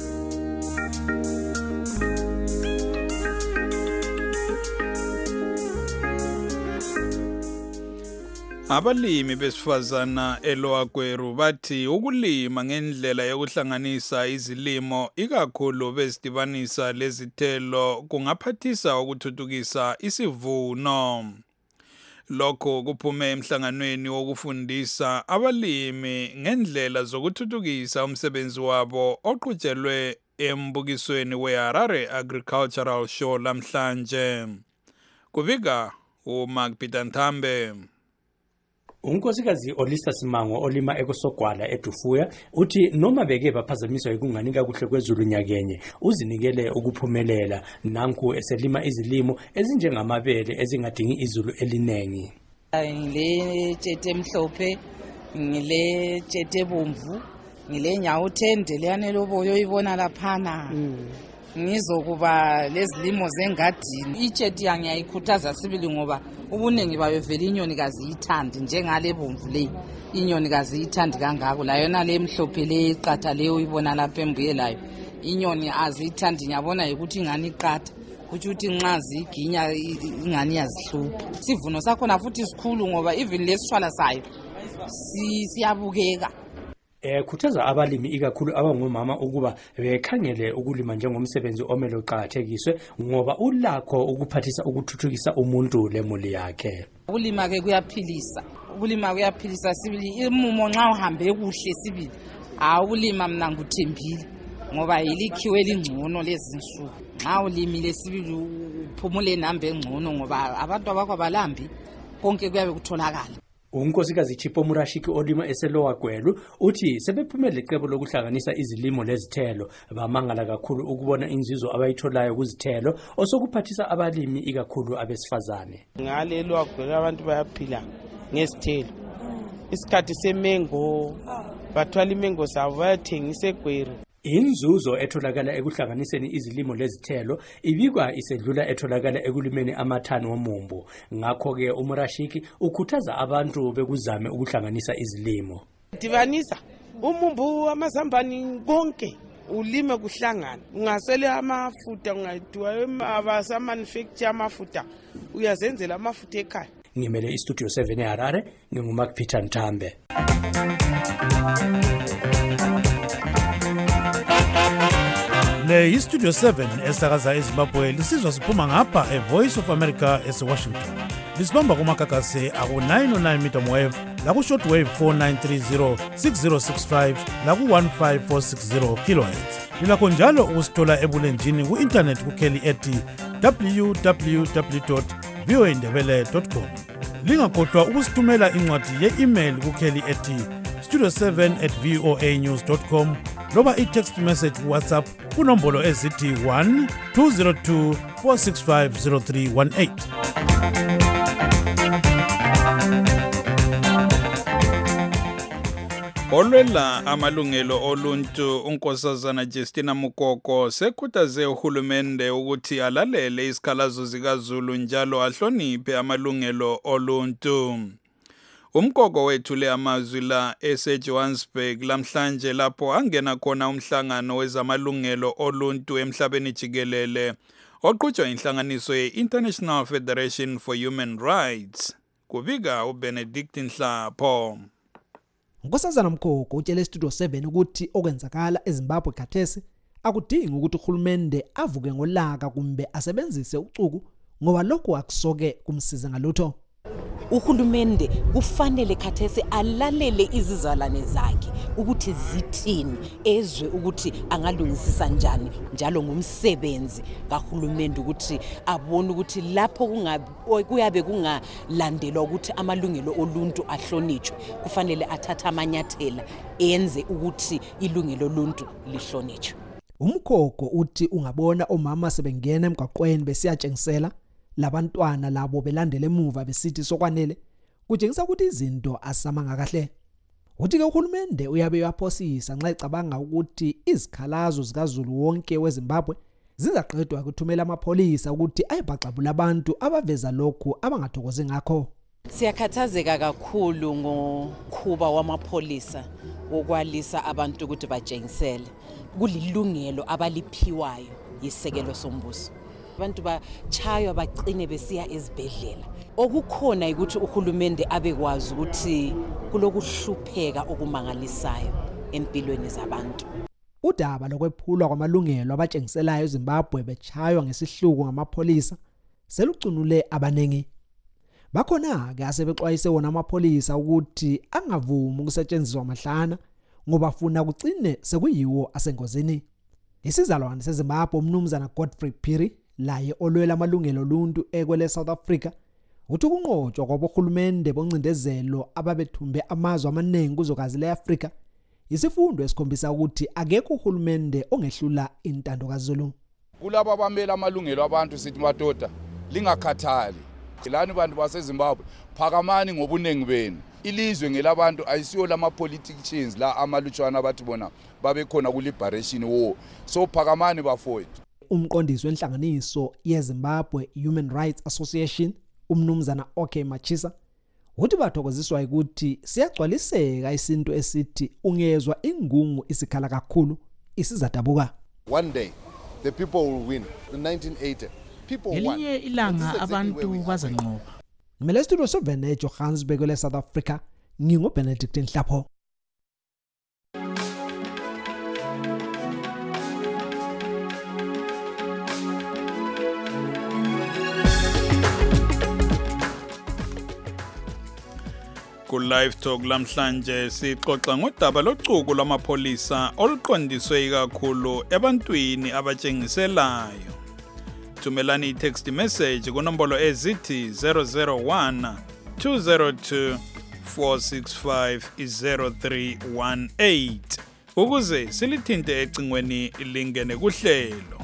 Speaker 20: Abalimi besifazana eLoagweru bathi ukulima ngendlela yokuhlanganisa izilimo ikakhulu bezidibanisa lezithelo kungaphathisa ukuthuthukisa isivuno. Lokho kuphume emhlanganweni wokufundisa abalimi ngendlela zokuthuthukisa umsebenzi wabo oqhutshelwe embukisweni weHarare Agricultural Show lamhlanje. Kubika uMark Peter Nthambe.
Speaker 17: Unkosikazi Olisa Simango olima ekusogwala eDufuya uthi noma beke baphazamiswa ikunganika kuhle kwezulu nyakenye uzinikele ukuphumelela nanku eselima izilimo ezinjengamabele ezingadingi izulu elinengi.
Speaker 23: Ngile tshete emhlophe, ngile tshete bomvu, ngile nyawo tende leyane loboyo ibona laphana. Ngizokuba lezilimo zengadini. Itsheti yangiyayikhuthaza sibili ngoba ubuningi bayo vele inyoni kaziyithandi njengale bomvu le. Inyoni kaziyithandi kangako la yona le mhlophe le iqatha le uyibona lapha embuye layo. Inyoni aziyithandi nyabona ukuthi ingani iqatha. Kuthi uthi nxa ziginya ingani yazihlupha. Sivuno sakhona futhi sikhulu ngoba even lesishwala sayo siyabukeka.
Speaker 17: Khuthaza abalimi ikakhulu abangomama ukuba bekhangele ukulima njengomsebenzi omele uqhakathekiswe ngoba ulakho ukuphathisa ukuthuthukisa umuntu lemuli yakhe.
Speaker 23: Ukulima ke kuyaphilisa. Ukulima kuyaphilisa sibili imumo nxa uhambe kuhle sibili. Ukulima mina ngikuthembile ngoba ilikhiwe elingcono lezinsuku. Nxa ulimile sibili uphumule nambe engcono ngoba abantu abakho balambi konke kuyabe kutholakala.
Speaker 17: Unkosikazi Chipo Murashiki olima eseLoagweru uthi sebephumelele icebo lokuhlanganisa izilimo lezithelo bamangala kakhulu ukubona inzuzo abayitholayo kuzithelo osokuphathisa abalimi ikakhulu abesifazane.
Speaker 24: Ngale Loagweru abantu bayaphila ngesithelo. Isikhathi semengo bathwala imengo sabo bayathengisa eGweru.
Speaker 17: Inzuzo etholakala ekuhlanganiseni izilimo lezithelo ibikwa isedlula etholakala ekulimeni amathani omumbu. Ngakho-ke uMurashiki ukhuthaza abantu bekuzame ukuhlanganisa izilimo.
Speaker 24: Dibanisa umumbu amazambane konke ulime kuhlangana. Ungasele amafutha ungayidwa abasa manufacture amafutha uyazenzela amafutha ekhaya.
Speaker 17: Ngimele iStudio 7 eHarare nginguMark Peter Nthambe.
Speaker 25: Le iStudio 7 esakaza eZimbabwe lisizwa siphuma ngapha eVoice of America eSwashington. lisibamba kumakakase aku-909 meter wave laku-shortwave 4930 6065 laku-15460 kilohertz. Lilakho njalo ukusithola ebulenjini ku-intanethi kukheli ethi www.voandebele.com. Lingakhohlwa ukusithumela incwadi ye-email kukheli ethi studio7@voanews.com loba i-text message ku-WhatsApp kunombolo ezithi 1-202 465 0318.
Speaker 20: Olwela amalungelo oluntu unkosazana Justina Mukoko sekhuthaze uhulumende ukuthi alalele isikhalazo zikaZulu njalo ahloniphe amalungelo oluntu. Umkoko wethule amazwi la eseJohannesburg lamhlanje lapho angena khona umhlangano wezamalungelo oluntu emhlabeni jikelele oqhutshwa inhlanganiso ye-International Federation for Human Rights. Kubika uBenedict Nhlapho.
Speaker 2: Nkosazana Mkoko utshele Studio 7 ukuthi okwenzakala eZimbabwe khathesi akudingi ukuthi uhulumende avuke ngolaka kumbe asebenzise ucuku ngoba lokho akusoke kumsiza ngalutho.
Speaker 6: Uhulumende kufanele khathesi alalele izizalwane zakhe ukuthi zithini ezwe ukuthi angalungisisa njani njalo ngumsebenzi kahulumende ukuthi abone ukuthi lapho kuyabe kungalandelwa ukuthi amalungelo oluntu ahlonitshwe kufanele athathe amanyathela enze ukuthi ilungelo oluntu lihlonitshwe.
Speaker 2: Umkhoko uthi ungabona omama sebengena emgaqweni besiyatshengisela labantwana labo belandele emuva besithi sokwanele kutshengisa ukuthi izinto asamanga kahle. Uthi ke uhulumende uyabe uyaphosisa nxa ecabanga ukuthi izikhalazo zikaZulu wonke weZimbabwe zizaqedwa ukuthumela amapholisa ukuthi ayebhaxabula abantu abaveza lokhu abangathokozi ngakho.
Speaker 6: Siyakhathazeka kakhulu ngokhuba wamapholisa wokwalisa abantu ukuthi batshengisele kulilungelo abaliphiwayo yisekelo sombuso. Abantu bachaywa baqine besiya ezibhedlela. Okukhona ukuthi uhulumende abekwazi ukuthi kulokuhlupheka okumangalisayo empilweni zabantu.
Speaker 2: Udaba lokwephulwa kwamalungelo abatshengiselayo eZimbabwe bechaywa ngesihluku ngamapholisa selucunule abanengi. Bakhona ke asebexwayise wona amapholisa ukuthi angavumi ukusetshenziswa amahlana ngoba funa kucine sekuyiwo asengozini. Isizalwane seZimbabwe umnumzana Godfrey Phiri laye olwela amalungelo oluntu ekwele South Africa uthi ukunqotshwa kwabohulumende boncindezelo ababethumbe amazwe amaningi kuzokazi leAfrika isifundo esikhombisa ukuthi akekho uhulumende ongehlula intando kaZulu.
Speaker 8: Kulabo abamela amalungelo abantu sithi madoda lingakhathali lani bantu baseZimbabwe phakamani ngobunengi benu. Ilizwe ngelabantu ayisiyo lama politicians la amalutshwana abathi bona babe khona ku liberation war. So phakamani bafowethu.
Speaker 2: Umqondisi wenhlanganiso yeZimbabwe Human Rights Association umnumzana OK Machisa uthi bathokoziswa ukuthi siyagcwaliseka isinto esithi ungezwa ingungu isikhala kakhulu isizadabuka.
Speaker 9: One day the people will win. In 1980 people won.
Speaker 25: Elinye ilanga abantu bazanqoba.
Speaker 2: Ngimele Studio 7 eJohannesburg le South Africa ngingoBenedict Nhlapho.
Speaker 20: Ku-Live Talk lamhlanje sixoxa ngodaba locuku lwamapholisa oluqondiswe kakhulu ebantwini abatshengiselayo. Thumelani i-text message kunombolo ezithi 001 202 465 0318 ukuze silithinte ecingweni lingene kuhlelo.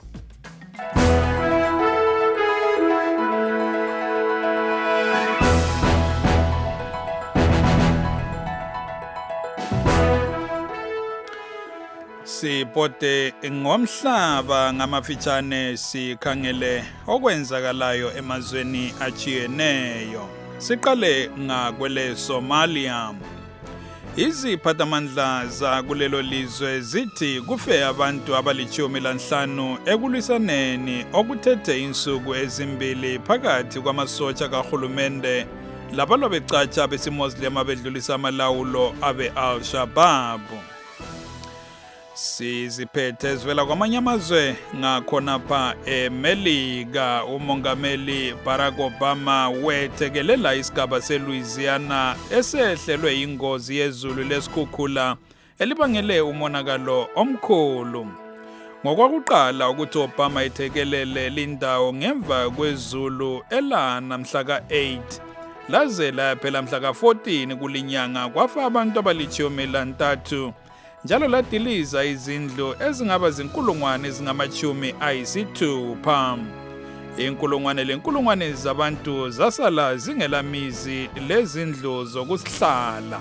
Speaker 20: Sipote ngomhlaba ngamafitshane sikhangele okwenzakalayo emazweni achiyeneyo. Siqale ngakwele Somalia. Iziphathamandla zakulelo lizwe zithi kufe abantu abali-15 ekulwisaneni okuthethe insuku ezimbili phakathi kwamasotsha kahulumende labalwa becatsha besimozilema bedlulisa amalawulo abe Al-Shabaab. Siziphethe ezivela kwamanye amazwe ngakhona pha eMelika. Umongameli Barack Obama wethekelela isigaba seLouisiana esehlelwe ingozi yezulu lesikhukhula elibangele umonakalo omkhulu. Ngokwakuqala ukuthi Obama ethekelele lindawo ngemva kwezulu elana mhla ka-8 laze laphela mhla ka-14 kulinyanga kwafa abantu abali-13 njalo ladiliza izindlu ezingaba zinkulungwane ezingama-60. Inkulungwane zabantu zasala zingelamizi lezindlu zokuhlala.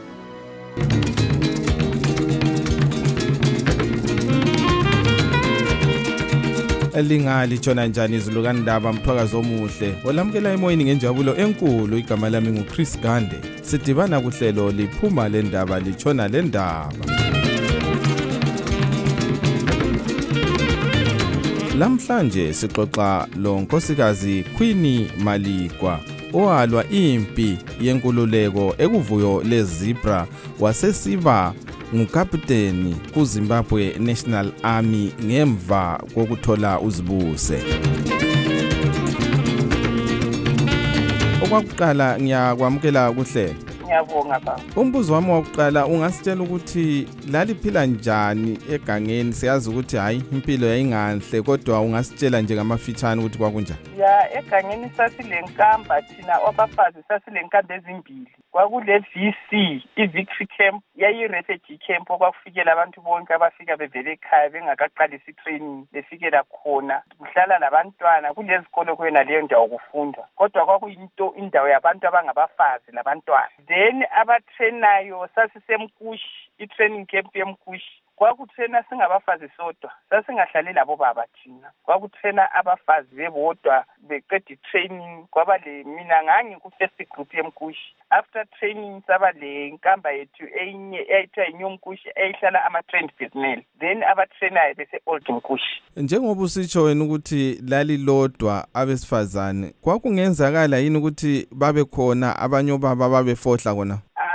Speaker 1: Elingali tshona njani izulu kaNdaba Mthwakazi omuhle olamukela emoyeni ngenjabulo enkulu. Igama lami nguChris Gande. Sidibana kuhlelo liphuma lendaba litshona lendaba. Lamhlanje sixoxa lo nkosikazi Queen Maligwa owalwa impi yenkululeko ekuvuyo leZebra wasesiba ngukapteni kuZimbabwe National Army ngemva kokuthola uzibuse. Okwakuqala ngiyakwamukela kuhlelo.
Speaker 22: Ngiyabonga baba.
Speaker 1: Umbuzo wami wokuqala ungasitshela ukuthi laliphila njani egangeni? Siyazi ukuthi hayi impilo yayinganhle kodwa ungasitshela nje ngamafitshane ukuthi kwakunjani.
Speaker 22: Ya egangeni sasilenkamba thina abafazi sasilenkamba ezimbili. Kwakule VC, i-Victory Camp, yayi-refugee camp okwakufikela abantu bonke abafika bevele ekhaya bengakaqalisi training befikela khona. Kuhlala labantwana kulezikolo kwena leyo ndawo kufundwa. Kodwa kwakuyinto indawo yabantu abangabafazi labantwana. Then abatrainayo sasisemkushi, i-training camp yemkushi. Kwakuthena singabafazi sodwa, sasingahlali labo baba thina. Kwakuthena abafazi bebodwa beqeda training kwaba le mina ngangi ku first group yemkushi. After training saba le nkamba yethu enye ethiwa inyomkushi eyihlala ama trained personnel. Then abatrainer bese old mkushi.
Speaker 1: Njengoba usitsho wena ukuthi lali lodwa abesifazane, kwakungenzakala yini ukuthi babe khona abanye obaba babefohla kona?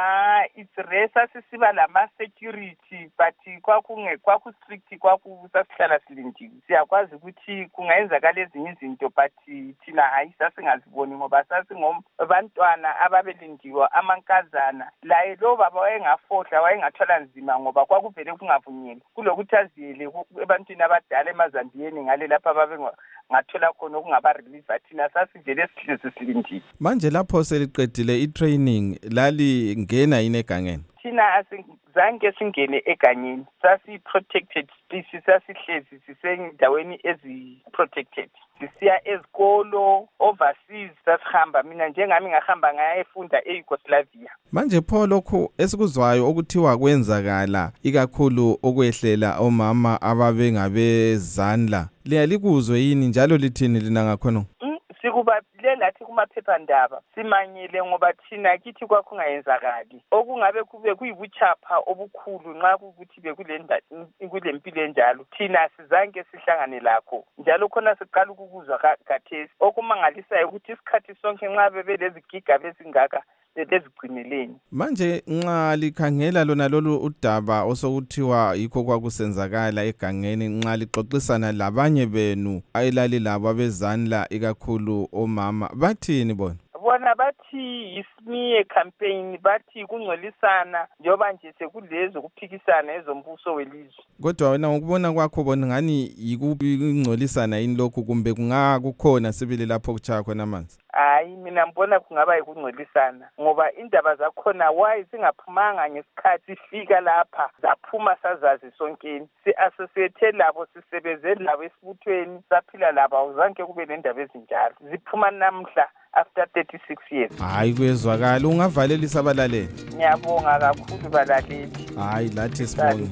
Speaker 22: It's rare sisiba lama security but kwaku strict kwakusasihlala silindile. Siyakwazi ukuthi kungayenzakala ezinye izinto but thina hayi sasingaziboni ngoba sasingobantwana ababelindiwa amankazana. Laye lo baba wayengafohla wayengathola nzima ngoba kwakuvele kungavunyelwe. Kulokuthi aziyele ebantwini abadala emazambiyeni ngale lapha babe ngathola khona okungaba reliever thina sasivele sihlezi silindile.
Speaker 1: Manje lapho seliqedile i-training lali ngena yini egangeni?
Speaker 22: Thina asizange singene egangeni. Sasi-protected species, sasihlezi sisendaweni ezi-protected. Sisiya ezikolo, overseas, sasihamba. Mina njengami ngahamba ngayefunda eYugoslavia.
Speaker 1: Manje pho lokho esikuzwayo okuthiwa kwenzakala ikakhulu okwehlela omama ababengabezandla. Liyalikuzwe yini njalo lithini lina ngakhona?
Speaker 22: Sikubalela lathi kumaphephandaba simanyele ngoba thina kithi kwakungayenzakali. Okungabe kube kuyibuchapha obukhulu nxa ukuthi bekulempilo enjalo. Thina sizange sihlangane lakho. Njalo khona siqala ukukuzwa kathesi. Okumangalisayo ukuthi isikhathi sonke nxa bebelezigiga bezingaka bezigcineleni.
Speaker 1: Manje nxa likhangela lona lolu udaba osokuthiwa yikho kwakusenzakala egangeni, nxa lixoxisana labanye benu ayilali labo abezandla ikakhulu omama, bathini bona?
Speaker 22: Bona bathi ismear campaign, bathi kungcolisana njoba nje sekulezo kuphikisana ezombuso welizwe.
Speaker 1: Kodwa wena ngokubona kwakho bona ngani yikungcolisana yini lokho kumbe kungakukhona sibili lapho kuchaya khona amanzi?
Speaker 22: Hayi mina ngibona kungaba yikungcolisana ngoba indaba zakhona why singaphumanga ngesikhathi sifika lapha zaphuma sazazi sonkeni. Si-associate labo sisebenze labo esibuthweni saphila labo awuzange kube nendaba ezinjalo. Ziphuma namhla after 36 years.
Speaker 1: Hayi kwezwakala ungavalelisa abalaleli.
Speaker 22: Ngiyabonga kakhulu balaleli.
Speaker 1: Hayi lathi sibonge.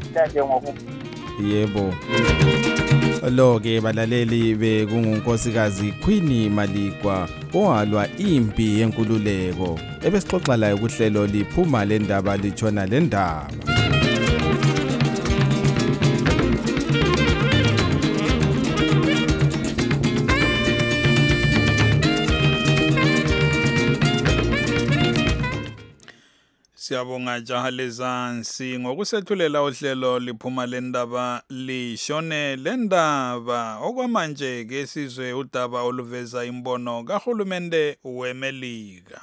Speaker 22: Yebo.
Speaker 1: Lo ke balaleli bekungunkosikazi Queen Maligwa owalwa impi yenkululeko ebesixoxa layo kuhlelo liphuma lendaba litshona lendaba.
Speaker 20: Siyabonga jaha lezansi ngokusethulela uhlelo liphuma lendaba lishone lendaba okwamanje ke sizwe udaba oluveza imbono kahulumende weMelika.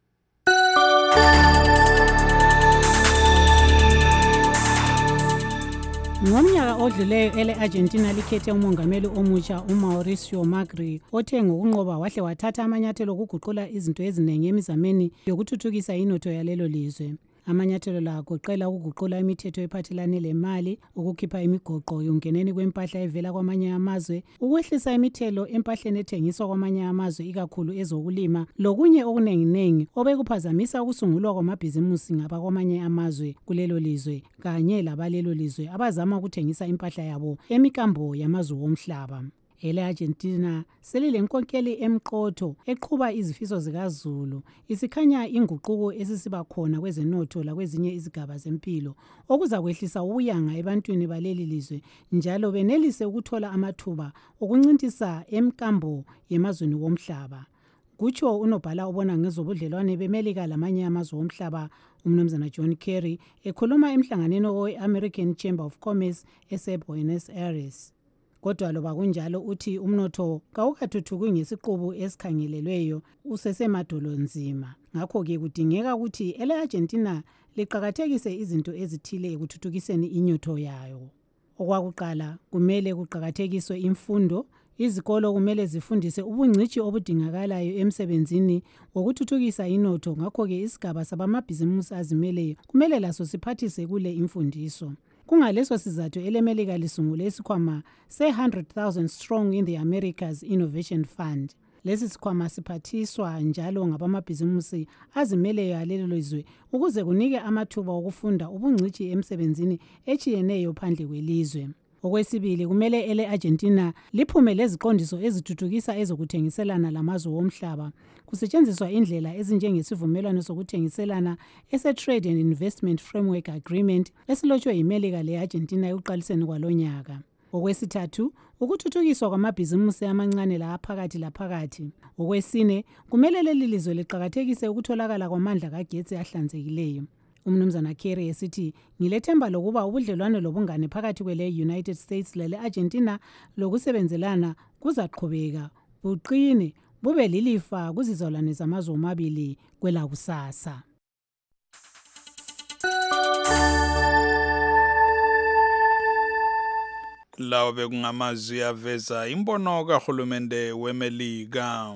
Speaker 4: Ngomnyaka odluleyo ele-Argentina likhethe umongameli omutsha uMauricio Macri othe ngokunqoba wahle wathatha amanyathelo okuguqula izinto eziningi emizameni yokuthuthukisa inotho yalelo lizwe. Amanyathelo la agoqela ukuguqula imithetho ephathelane lemali, ukukhipha imigoqo yongeneni kwempahla evela kwamanye amazwe, ukwehlisa imithelo empahleni ethengiswa kwamanye amazwe ikakhulu ezokulima, lokunye okunenginengi obekuphazamisa ukusungulwa kwamabhizimusi ngabakwamanye amazwe kulelo lizwe kanye labalelo lizwe abazama ukuthengisa impahla yabo emikambo yamazwe womhlaba. Ele-Argentina selilenkonkeli emqotho eqhuba izifiso zikaZulu, isikhanya inguquko esisiba khona kwezenotho lakwezinye izigaba zempilo okuza kwehlisa ubuyanga ebantwini baleli lizwe njalo benelise ukuthola amathuba okuncintisa emkambo yemazweni womhlaba. Kutsho unobhala obona ngezobudlelwane beMelika lamanye amazwe womhlaba umnumzana John Kerry ekhuluma emhlanganweni we-American Chamber of Commerce eseBuenos Aires. Kodwa loba kunjalo uthi umnotho kawukathuthuki ngesiqubu esikhangelelweyo usesemadolo nzima. Ngakho-ke kudingeka ukuthi ele-Argentina liqakathekise izinto ezithile ekuthuthukiseni inyotho yayo. Okwakuqala kumele kuqakathekiswe imfundo. Izikolo kumele zifundise ubungcitshi obudingakalayo emsebenzini wokuthuthukisa inotho. Ngakho-ke isigaba sabamabhizimusi azimeleyo kumele laso siphathise kule imfundiso. Kungaleso sizathu eleMelika lisungule isikhwama se-100,000 Strong in the Americas Innovation Fund. Lesi sikhwama siphathiswa njalo ngabamabhizimusi azimeleyo alelo lizwe ukuze kunike amathuba okufunda ubungcitshi emsebenzini etshiyeneyo phandle kwelizwe. Okwesibili kumele ele-Argentina liphume leziqondiso ezithuthukisa ezokuthengiselana lamazwe womhlaba. Kusetshenziswa indlela ezinjengesivumelwano sokuthengiselana ese-Trade and Investment Framework Agreement esilotshwe yiMelika le-Argentina ekuqaliseni kwalonyaka. Okwesithathu, ukuthuthukiswa kwamabhizimusi amancane laphakathi laphakathi. Okwesine, kumele leli lizwe liqakathekise ukutholakala kwamandla kagetsi ahlanzekileyo. Umnumzana Kerry esithi ngilethemba lokuba ubudlelwane lobungane phakathi kwele-United States lele-Argentina lokusebenzelana kuzaqhubeka buqine bube lilifa kuzizalwane zamazwe omabili kwelakusasa.
Speaker 20: Lawo bekungamazwi aveza imbono kahulumende weMelika.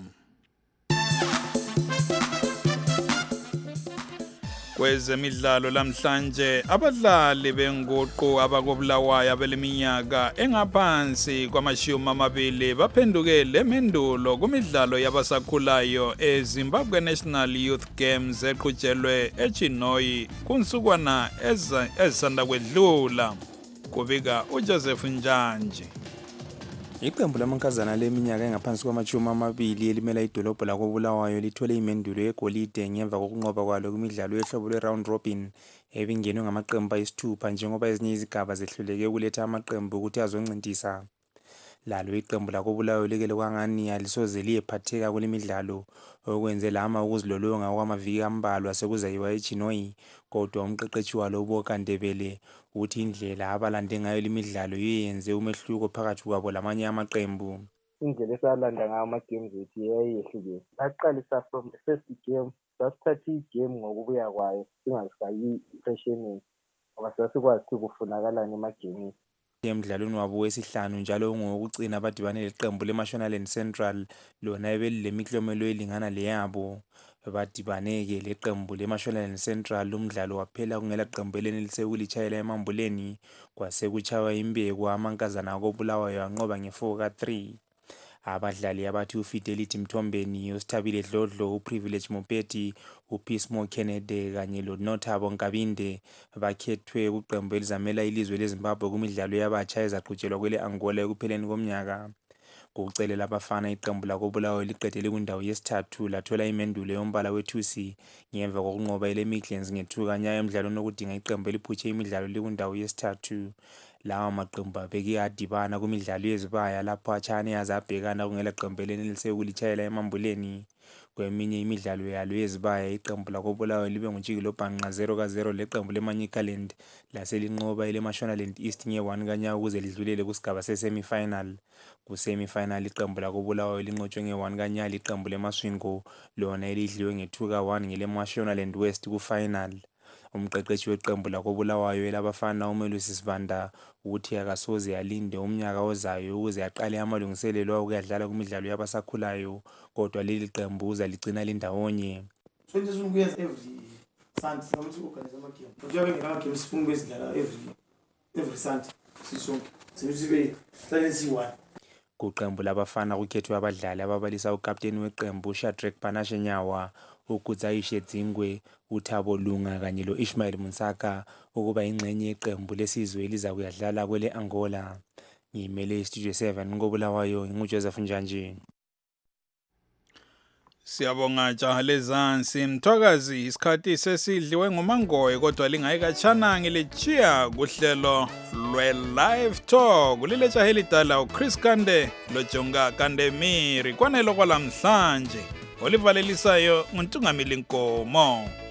Speaker 20: Kwezemidlalo lamhlanje abadlali benguqu abakobulawayo abeleminyaka engaphansi kwama-20 baphendukele emendulo kumidlalo yabasakhulayo eZimbabwe National Youth Games eqhutshelwe eChinoyi kunsukwana ezisanda kwedlula. Kubika uJoseph Njanji.
Speaker 11: Iqembu lamankazana leminyaka engaphansi kwama-20 elimela idolobho lakobulawayo lithole imendulo yegolide ngemva kokunqoba kwalo kumidlalo yehlobo lwe-round robin ebingenwe ngamaqembu ayisithupha njengoba ezinye izigaba zehluleke ukuletha amaqembu ukuthi azoncintisa. Lalo iqembu lakobulawayo like lokwangani alisoze liyephatheka kule midlalo okwenze lama ukuzilolonga okwamaviki ambalwa sekuzayiwa eChinoyi, kodwa umqeqeshi walo uBoka Ndebele uthi indlela abalande ngayo lemidlalo yenze umehluko phakathi kwabo lamanye amaqembu.
Speaker 12: Indlela esalanda ngayo ama-games ethu yayehlukile. Laqalisa from the first game, sasithatha i-game ngokubuya kwayo singazifaki impressionini ngoba sasikwazi ukufunakalani emagemini.
Speaker 11: Emdlalweni wabo wesihlanu njalo ngokugcina badibane leqembu leMashonaland Central lona ebelilemikhlomelo elingana leyabo. Badibane-ke leqembu leMashonaland Central umdlalo waphela kungela qembu elenelise ukulitshayela emambuleni kwase kuchaywa imbeko amankazana akobulawayo anqoba nge-4-3. Abadlali abathi uFidelity Mthombeni, uSithabile Dlodlo, uPrivilege Mopeti, uPeacemo Kennedy kanye loNothabo Nkabinde bakhethwe kuqembu elizamela ilizwe leZimbabwe kumidlalo yabatsha ezaqhutshelwa kwele Angola ekupheleni komnyaka. Ngokucelela abafana iqembu lakobulawayo liqedele kwindawo yesithathu lathola imendulo yombala wethusi ngemva kokunqoba ele Midlands ngethuka nyayo emidlalweni okudinga iqembu eliphutshe imidlalo likwindawo yesithathu. lawa maqembu abeke adibana kumidlalo yezibaya lapho atshane yazabhekana kungela qembu elenelise ukulitshayela emambuleni. Kweminye imidlalo yalo yezibaya iqembu lakobulawayo libe nguntshikilo bhanqa 0-0 leqembu leManyikaland laselinqoba eleMashonaland East nge-1 kanyawo ukuze lidlulele kusigaba se-semi-final. Ku-semi-final iqembu lakobulawayo linqotshwe nge-1 kanyawo liqembu leMaswingo lona elidliwe nge-2-1 ngeleMashonaland West ku-final. Umqeqeshi weqembu lakobulawayo elabafana uMelusi Sibanda uthi akasoze alinde umnyaka ozayo ukuze aqale amalungiselelo okuyadlala kumidlalo yabasakhulayo, kodwa leli qembu uzaligcina lindawonye.
Speaker 3: So just every Sunday ukuthi organize ama game. Njengoba ngama games sifunga bezidlala every Sunday sisonke. Sibe sihlale
Speaker 11: Kuqembu labafana kukhethwe abadlali ababalisa ukapteni weqembu Shadrack Panashe Nyawa, uKutsayishe Dzingwe, uThabo Lunga kanye lo Ishmael Munsaka ukuba ingxenye yeqembu lesizwe eliza kuyadlala kwele Angola. Ngimele Studio 7 ngobulawayo nguJoseph Njanji.
Speaker 20: Siyabonga jaha lezansi Mthwakazi, isikhathi sesidliwe nguMangoye kodwa lingayikatshana ngilichiya kuhlelo lwe-Live Talk lile jaha elidala uChris Kande loJonga Kandemiri kwanelo kwalamhlanje olivalelisayo nguNtungamili Nkomo.